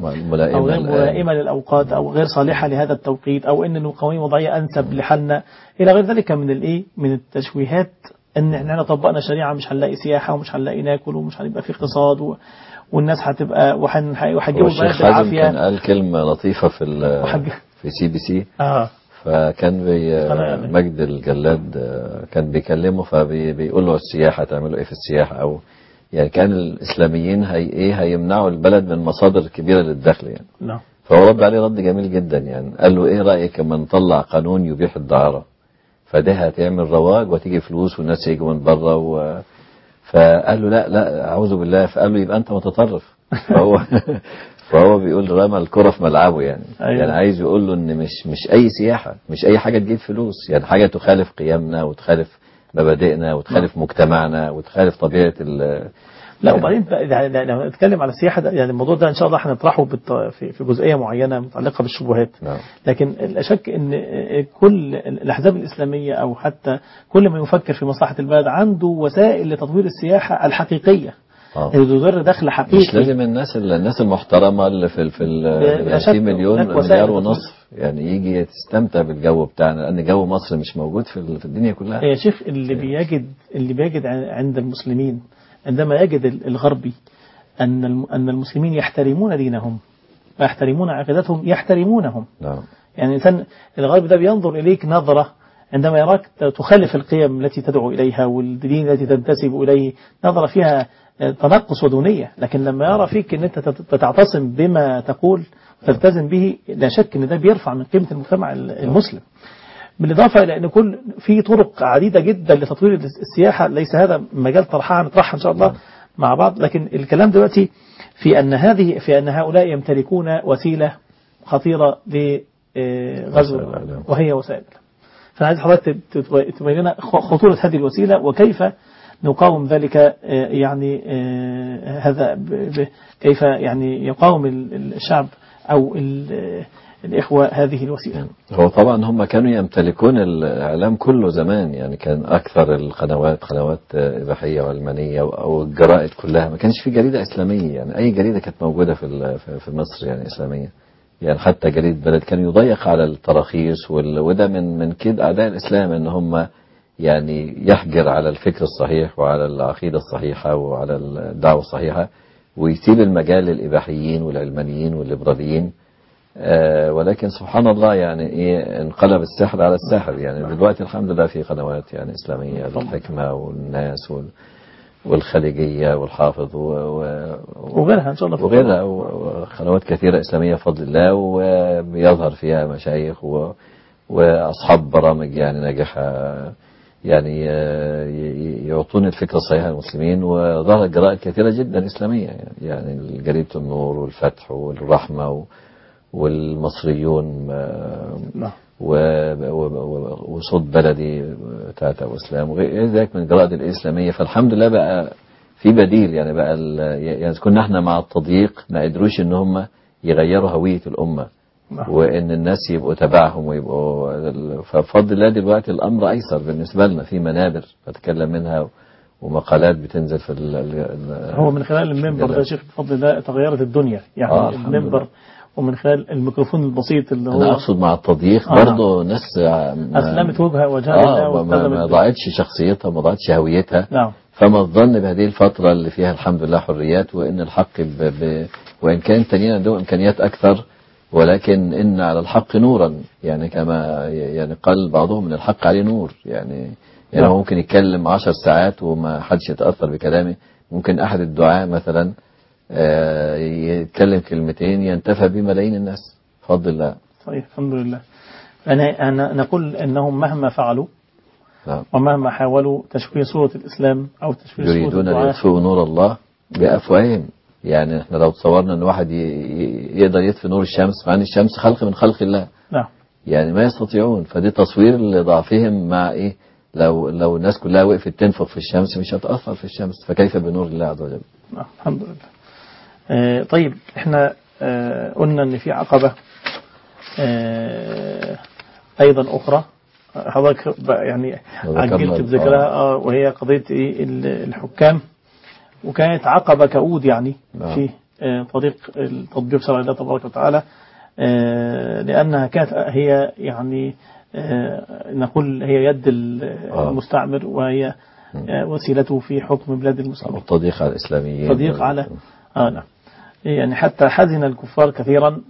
ملائمة للأوقات أو غير صالحة لهذا التوقيت أو إن القوانين الوضعية أنسب لحالنا إلى غير ذلك من التشويهات إن إحنا طبقنا شريعة مش هنلاقي سياحة ومش هنلاقي ناكل ومش هنبقى في اقتصاد والناس هتبقى وهجيبوا الشيخ حازم كان قال كلمة لطيفة في CBC. فكان مجد الجلاد كان بيكلمه فبيقول له السياحة تعملوا ايه في السياحة او يعني كان الاسلاميين هيمنعوا البلد من مصادر كبيرة للدخل يعني. نعم. فهو رد عليه رد جميل جدا يعني قال له ايه رأيك اما نطلع قانون يبيح الدعارة فده هتعمل رواج وتيجي فلوس والناس يجوا من بره فقال له لا اعوذ بالله فقال له يبقى انت متطرف. فهو بيقول رمى الكرة في ملعبه يعني. أيوة. يعني عايز يقول له ان مش اي سياحة مش اي حاجة تجيب فلوس يعني حاجة تخالف قيمنا وتخالف مبادئنا وتخالف مجتمعنا وتخالف طبيعة لا وبعدين لو نتكلم على السياحة يعني الموضوع ده ان شاء الله هنطرحه في جزئية معينة متعلقة بالشبهات. نعم. لكن لا شك ان كل الاحزاب الاسلامية او حتى كل من يفكر في مصلحة البلد عنده وسائل لتطوير السياحة الحقيقية. تضر دخل حقيقي. مش لازم الناس المحترمة اللي في 20 مليار ونصف يعني يجي تستمتع بالجو بتاعنا لأن جو مصر مش موجود في الدنيا كلها. يا شيخ اللي بيجد عند المسلمين عندما يجد الغربي أن المسلمين يحترمون دينهم ويحترمون عقيدتهم يحترمونهم. نعم. يعني الإنسان الغربي ده بينظر إليك نظرة عندما يراك تخالف القيم التي تدعو إليها والدين التي تنتسب إليه نظرة فيها تنقص ودونية. لكن لما يرى فيك أن أنت تعتصم بما تقول وتلتزم به لا شك أن ده بيرفع من قيمة المجتمع المسلم. بالإضافة إلى أن في طرق عديدة جدا لتطوير السياحة ليس هذا مجال طرحها نطرحها إن شاء الله مع بعض. لكن الكلام دلوقتي في أن هؤلاء يمتلكون وسيلة خطيرة لغزو وهي وسائل. فأنا عايز حضرتك تبين لنا خطورة هذه الوسيلة وكيف نقاوم ذلك، يعني هذا كيف يعني يقاوم الشعب أو الإخوة هذه الوسيلة. هو طبعا هم كانوا يمتلكون الإعلام كله زمان، يعني كان أكثر القنوات قنوات إباحية وعلمانية أو الجرائد كلها، ما كانش في جريدة إسلامية، يعني أي جريدة كانت موجودة في مصر يعني إسلامية، يعني حتى جريدة بلد كان يضيق على التراخيص وده من كده أعداء الإسلام إن هم يعني يحجر على الفكر الصحيح وعلى العقيدة الصحيحة وعلى الدعوة الصحيحة ويسيب المجال للإباحيين والعلمانيين والليبراليين. ولكن سبحان الله يعني ايه انقلب السحر على الساحر، يعني دلوقتي الحمد لله في قنوات يعني إسلامية، الحكمة والناس والخليجية والحافظ وغيرها إن شاء الله، وغيرها وقنوات كثيرة إسلامية بفضل الله، وبيظهر فيها مشايخ وأصحاب برامج يعني ناجحة يعني يعطون الفكرة الصحيحة للمسلمين. وظهرت جرائد كثيرة جدا إسلامية، يعني جريدة النور والفتح والرحمة والمصريون وصوت بلدي بتاعت أبو إسلام وغير ذلك من الجرائد الإسلامية. فالحمد لله بقى في بديل، يعني بقى يعني كنا احنا مع التضييق ما قدروش ان هم يغيروا هوية الأمة وان الناس يبقوا تبعهم ويبقوا، فبفضل الله دلوقتي الأمر أيسر بالنسبة لنا، في منابر بتكلم منها ومقالات بتنزل في هو من خلال المنبر ده شيخ بفضل الله تغيرت الدنيا، يعني المنبر ومن خلال الميكروفون البسيط اللي هو أنا أقصد مع التضييق برضه ناس أسلمت وجهها لله ما ضاعتش شخصيتها ما ضاعتش هويتها. نعم. فما الظن بهذه الفترة اللي فيها الحمد لله حريات، وإن الحق وإن كان تانيين عندهم إمكانيات أكثر، ولكن إن على الحق نورا، يعني كما يعني قال بعضهم إن الحق عليه نور، يعني هو ممكن يتكلم 10 ساعات وما حدش يتأثر بكلامه، ممكن أحد الدعاء مثلا يتكلم كلمتين ينتفع بملايين الناس بفضل الله. صحيح الحمد لله. أنا نقول أنهم مهما فعلوا ومهما حاولوا تشويه صورة الإسلام أو تشويه صورة يريدون أن يطفئوا نور الله بأفواههم. يعني احنا لو تصورنا أن واحد يقدر يطفئ نور الشمس، مع أن الشمس خلق من خلق الله، يعني ما يستطيعون. فدي تصوير لضعفهم مع إيه، لو الناس كلها وقفت تنفق في الشمس مش هتأثر في الشمس، فكيف بنور الله عز وجل. الحمد لله. طيب احنا قلنا ان في عقبة ايضا اخرى حضرتك يعني عجلت بذكرها وهي قضية الحكام، وكانت عقبة كؤود يعني في طريق تطبيق شرع الله تبارك وتعالى، لأنها كانت هي يعني نقول هي يد المستعمر وهي وسيلته في حكم بلاد المسلمين، التضييق على الإسلاميين، تضييق على نعم. يعني حتى حزن الكفار كثيرا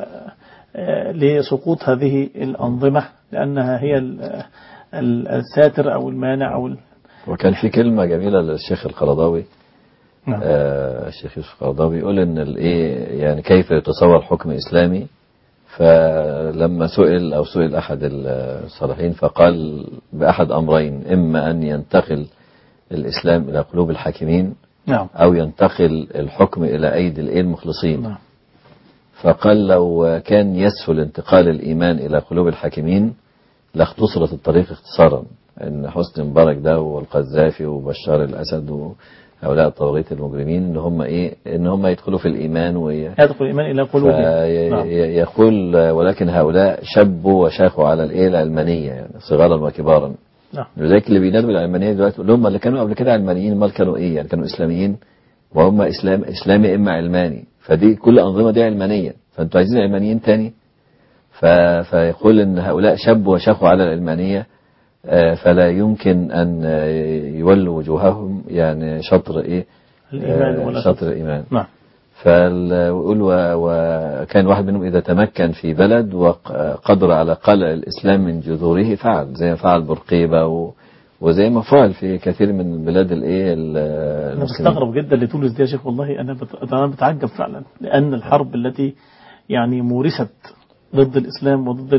لسقوط هذه الأنظمة، لأنها هي الساتر أو المانع وكان في كلمة جميلة للشيخ القرضاوي، الشيخ يوسف القرضاوي يقول إن يعني كيف يتصور حكم إسلامي، فلما سئل أحد الصالحين فقال بأحد أمرين، إما أن ينتقل الإسلام إلى قلوب الحاكمين، أو ينتقل الحكم إلى أيدي المخلصين. فقال لو كان يسهل انتقال الإيمان إلى قلوب الحاكمين لاختصرت الطريق اختصارا، إن حسني مبارك ده والقذافي وبشار الأسد وهؤلاء الطواغيت المجرمين إن هم يدخلوا في الإيمان يدخل الإيمان إلى قلوبهم. يقول ولكن هؤلاء شبوا وشاخوا على العلمانية، يعني صغارا وكبارا. لذلك اللي بينادوا بالعلمانية دلوقتي هم اللي كانوا قبل كده علمانيين، ما كانوا يعني كانوا إسلاميين، وهم إسلامي إما علماني، فدي كل أنظمة دي علمانية، فأنتوا عايزين علمانيين تاني. فيقول إن هؤلاء شبوا وشاخوا على العلمانية، فلا يمكن أن يولوا وجوههم يعني شطر الإيمان ولا شطر الإيمان. نعم. فيقول وكان واحد منهم إذا تمكن في بلد وقدر على قلع الإسلام من جذوره فعل، زي ما فعل بورقيبة وزي ما فعل في كثير من بلاد أنا بستغرب جدا لتونس دي يا شيخ، والله أنا بتعجب فعلا، لأن الحرب التي يعني مورست ضد الإسلام وضد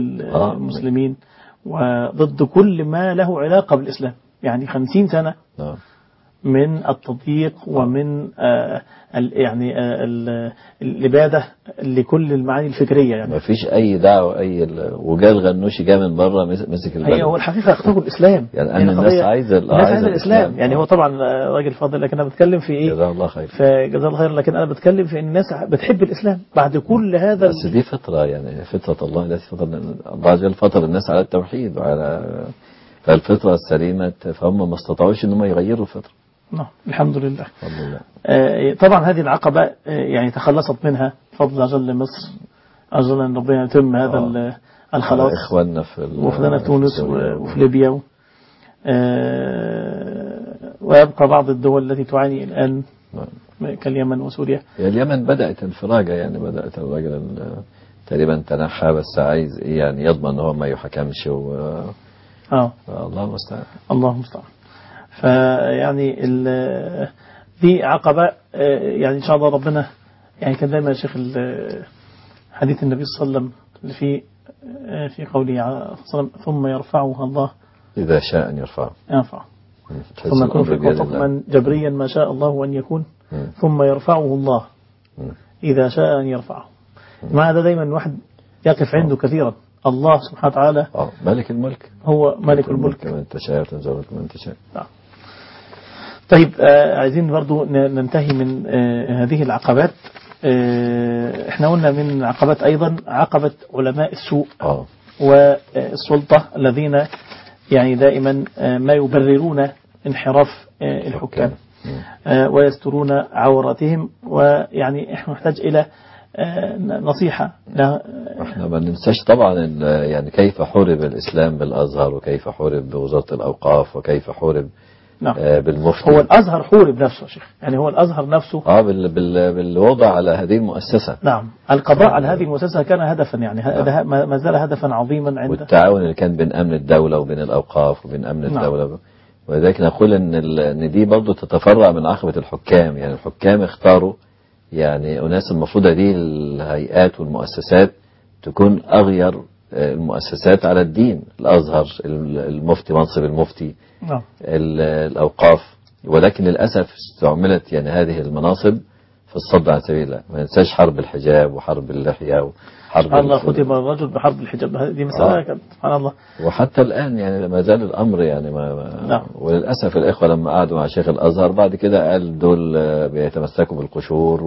المسلمين وضد كل ما له علاقة بالإسلام، يعني 50 سنة من التضييق ومن يعني الإبادة لكل المعاني الفكرية يعني. ما فيش أي دعوة وجاء الغنوشي جاء من بره مسك البلد. هو الحقيقة اختاروا الإسلام يعني الناس عايزة الإسلام يعني. هو طبعا راجل فاضل، لكن أنا بتكلم في إيه؟ جزاه الله خير. فجزاه الله خير. لكن أنا بتكلم في إن الناس بتحب الإسلام بعد كل هذا. بس دي فطرة يعني، فطرة الله التي فطر الله عز وجل فطر الناس على التوحيد وعلى فالفطرة السليمة، فهم ما استطاعوش إنهم يغيروا الفطرة. نعم الحمد لله. طبعا هذه العقبة يعني تخلصت منها بفضل جل مصر، أجل أن ربنا يتم هذا الخلاص. إخواننا في تونس وفي ليبيا، ويبقى بعض الدول التي تعاني الآن كاليمن وسوريا. اليمن بدأت انفراجة يعني، بدأت الراجل تقريبا تنحى، بس عايز يعني يضمن هو ما يحكمش الله المستعان. الله المستعان. فيعني دي عقبة يعني إن شاء الله ربنا يعني. كان دايما يا شيخ حديث النبي صلى الله عليه وسلم في قوله ثم يرفعها الله إذا شاء أن يرفعه ثم يكون في حكما جبريا ما شاء الله أن يكون ثم يرفعه الله إذا شاء أن يرفعه. مع هذا دايما الواحد يقف عنده كثيرا. الله سبحانه وتعالى ملك الملك، هو ملك الملك من تشاء تنزل من تشاء. طيب عايزين برضو ننتهي من هذه العقبات. احنا قلنا من العقبات أيضا عقبة علماء السوء والسلطة الذين يعني دائما ما يبررون انحراف الحكام ويسترون عوراتهم. ويعني احنا نحتاج إلى نصيحة. احنا ما ننساش طبعا يعني كيف حورب الإسلام بالأزهر، وكيف حورب بوزارة الأوقاف، وكيف حورب بالمفتي. هو الأزهر حورب نفسه شيخ يعني. هو الأزهر نفسه بالوضع على هذه المؤسسة. نعم القضاء على هذه المؤسسة كان هدفا يعني ما زال هدفا عظيما عنده. والتعاون اللي كان بين أمن الدولة وبين الأوقاف وبين أمن الدولة. ولذلك نقول إن دي برضو تتفرع من عقبة الحكام. يعني الحكام اختاروا يعني أناس المفروض هذه الهيئات والمؤسسات تكون أغير المؤسسات على الدين. الأزهر، المفتي، منصب المفتي، الأوقاف. ولكن للأسف استعملت يعني هذه المناصب في الصد عن سبيل الله. ما ننساش حرب الحجاب وحرب اللحية وحرب الله ختم الرجل بحرب الحجاب. دي مسألة سبحان الله. وحتى الآن يعني ما زال الأمر يعني وللأسف الإخوة لما قعدوا مع شيخ الأزهر بعد كده قال دول بيتمسكوا بالقشور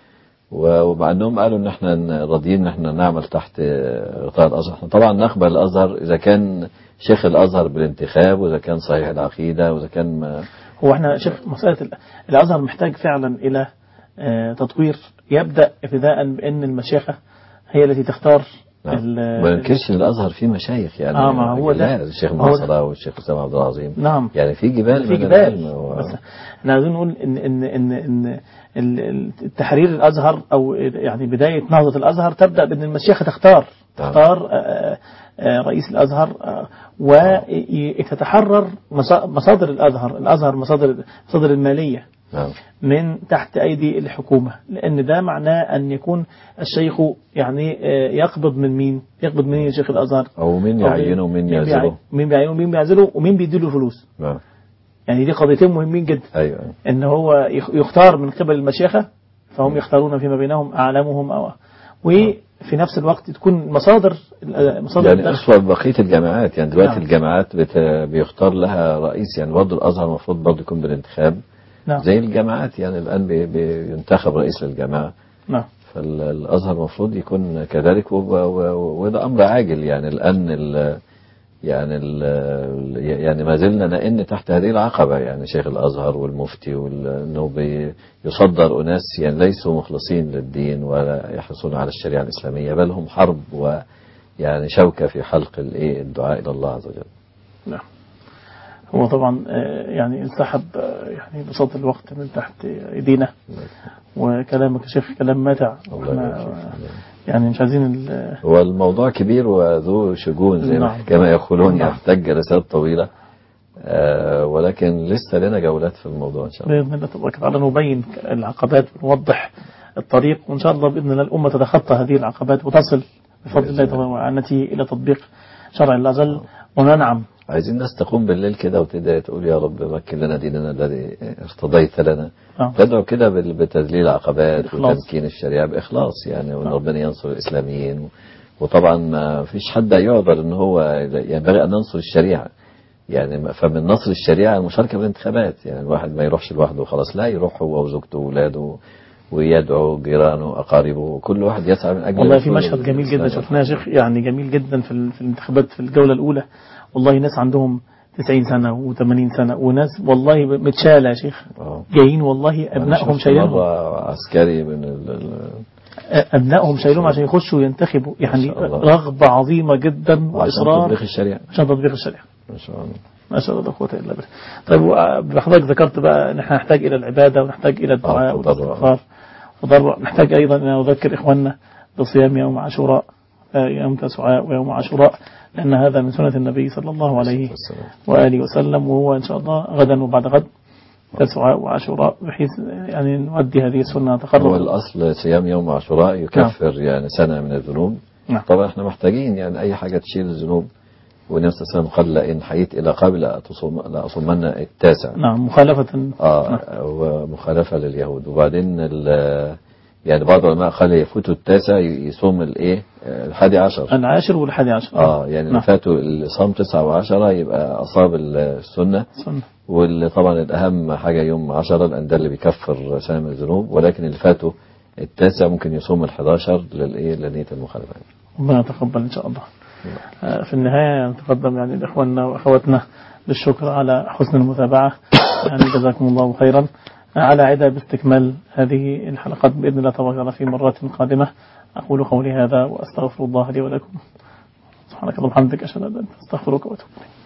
ومع أنهم قالوا إن احنا راضيين إن احنا نعمل تحت غطاء الأزهر. طبعا نقبل الأزهر إذا كان شيخ الأزهر بالانتخاب، وإذا كان صحيح العقيدة، وإذا كان هو احنا شيخ مسألة الأزهر محتاج فعلا إلى تطوير. يبدأ ابتداء بأن المشيخة هي التي تختار. ما ننكرش الأزهر فيه مشايخ يعني. ما هو ده الشيخ المعصرة والشيخ أسامة عبد العظيم. نعم يعني في جبال بس احنا عايزين نقول إن التحرير الأزهر أو يعني بداية نهضة الأزهر تبدأ بأن المشيخة تختار رئيس الأزهر وتتحرر مصادر الأزهر مصادر المالية من تحت أيدي الحكومة. لأن ده معناه أن يكون الشيخ يعني يقبض من مين؟ يقبض من شيخ الأزهر، أو مين يعينه ومين يعزله، مين بيعينه ومين بيعزله ومين بيديله فلوس. يعني دي قضيتين مهمين جدا. أيوة. إن هو يختار من قبل المشيخة، فهم يختارون فيما بينهم أعلامهم وفي نفس الوقت تكون مصادر يعني أسوأ بقية الجامعات. يعني دلوقتي الجامعات بيختار لها رئيس. يعني برضه الأزهر المفروض برضه يكون بالانتخاب. زي الجامعات يعني الآن بينتخب رئيس للجامعة. فالأزهر المفروض يكون كذلك، وده أمر عاجل. يعني الآن يعني ما زلنا نئن تحت هذه العقبة. يعني شيخ الأزهر والمفتي وأنه بيصدر أناس يعني ليسوا مخلصين للدين ولا يحرصون على الشريعة الإسلامية، بل هم حرب ويعني شوكة في حلق الدعاء إلى الله عز وجل. نعم. هو طبعا يعني انسحب يعني بساط الوقت من تحت ايدينا، وكلامك يا شيخ كلام ماتع. يعني مش عايزين هو الموضوع كبير وذو شجون زي كما يقولون، يحتاج جلسات طويلة. ولكن لسه لنا جولات في الموضوع إن شاء الله بإذن الله تبارك وتعالى. نبين العقبات ونوضح الطريق، وإن شاء الله بإذن الله الأمة تتخطى هذه العقبات وتصل بفضل الله وعنته إلى تطبيق شرع الله عز وجل، وننعم عايزين الناس تقوم بالليل كده وتدعي تقول يا رب مكن لنا ديننا الذي ارتضيت لنا. تدعو كده بتذليل العقبات وتمكين الشريعة بإخلاص يعني، وان ربنا ينصر الإسلاميين. وطبعا ما فيش حد يعذر ان هو ينبغي ان ننصر الشريعة يعني. فمن نصر الشريعة المشاركة بالانتخابات يعني، الواحد ما يروحش لوحده وخلاص، لا يروح هو وزوجته وولاده ويدعو جيرانه وأقاربه، كل واحد يسعى من أجل. والله في مشهد جميل جدا شفناه يا شيخ يعني، جميل جدا في الانتخابات في الجولة الأولى. والله ناس عندهم 90 سنة و80 سنة وناس والله متشالة يا شيخ جايين والله أبنائهم شايلهم عسكري من أبنائهم شايلهم عشان يخشوا وينتخبوا يعني، رغبة عظيمة جدا وإصرار عشان تطبيق الشريعة. ما شاء الله ما شاء الله لا قوة إلا بالله. طيب حضرتك ذكرت بقى ان احنا نحتاج إلى العبادة ونحتاج إلى الدعاء والاستغفار وضرب. نحتاج أيضا أن نذكر إخواننا بصيام يوم عاشوراء، يوم تسعاء ويوم عاشوراء، لأن هذا من سنة النبي صلى الله عليه وآله وسلم، وهو إن شاء الله غدا وبعد غد تسعاء وعاشوراء، بحيث يعني نؤدي هذه السنة تقرب. هو الأصل صيام يوم عاشوراء يكفر يعني سنة من الذنوب. طبعا احنا محتاجين يعني أي حاجة تشيل الذنوب، والنبي صلى الله عليه وسلم قال لئن حييت إلى قبل لأصومن التاسع. نعم مخالفة. ومخالفة لليهود. وبعدين يعني بعض العلماء قال يفوتوا التاسع يصوم الايه 11 العاشر وال11. يعني اللي فاتوا اللي صام 9 و10 يبقى أصاب السنة. واللي طبعا الأهم حاجة يوم 10 لأن ده اللي بيكفر سنة من الذنوب، ولكن اللي فاتوا التاسع ممكن يصوم ال11 لنية المخالفة. ربنا يتقبل إن شاء الله. في النهاية نتقدم يعني لإخواننا وأخواتنا بالشكر على حسن المتابعة يعني، جزاكم الله خيرا، على عدة باستكمال هذه الحلقات بإذن الله تبارك في مرات قادمة. أقول قولي هذا وأستغفر الله لي ولكم. سبحانك اللهم وبحمدك أشهد أن لا إله إلا أنت أستغفرك وأتوب إليك.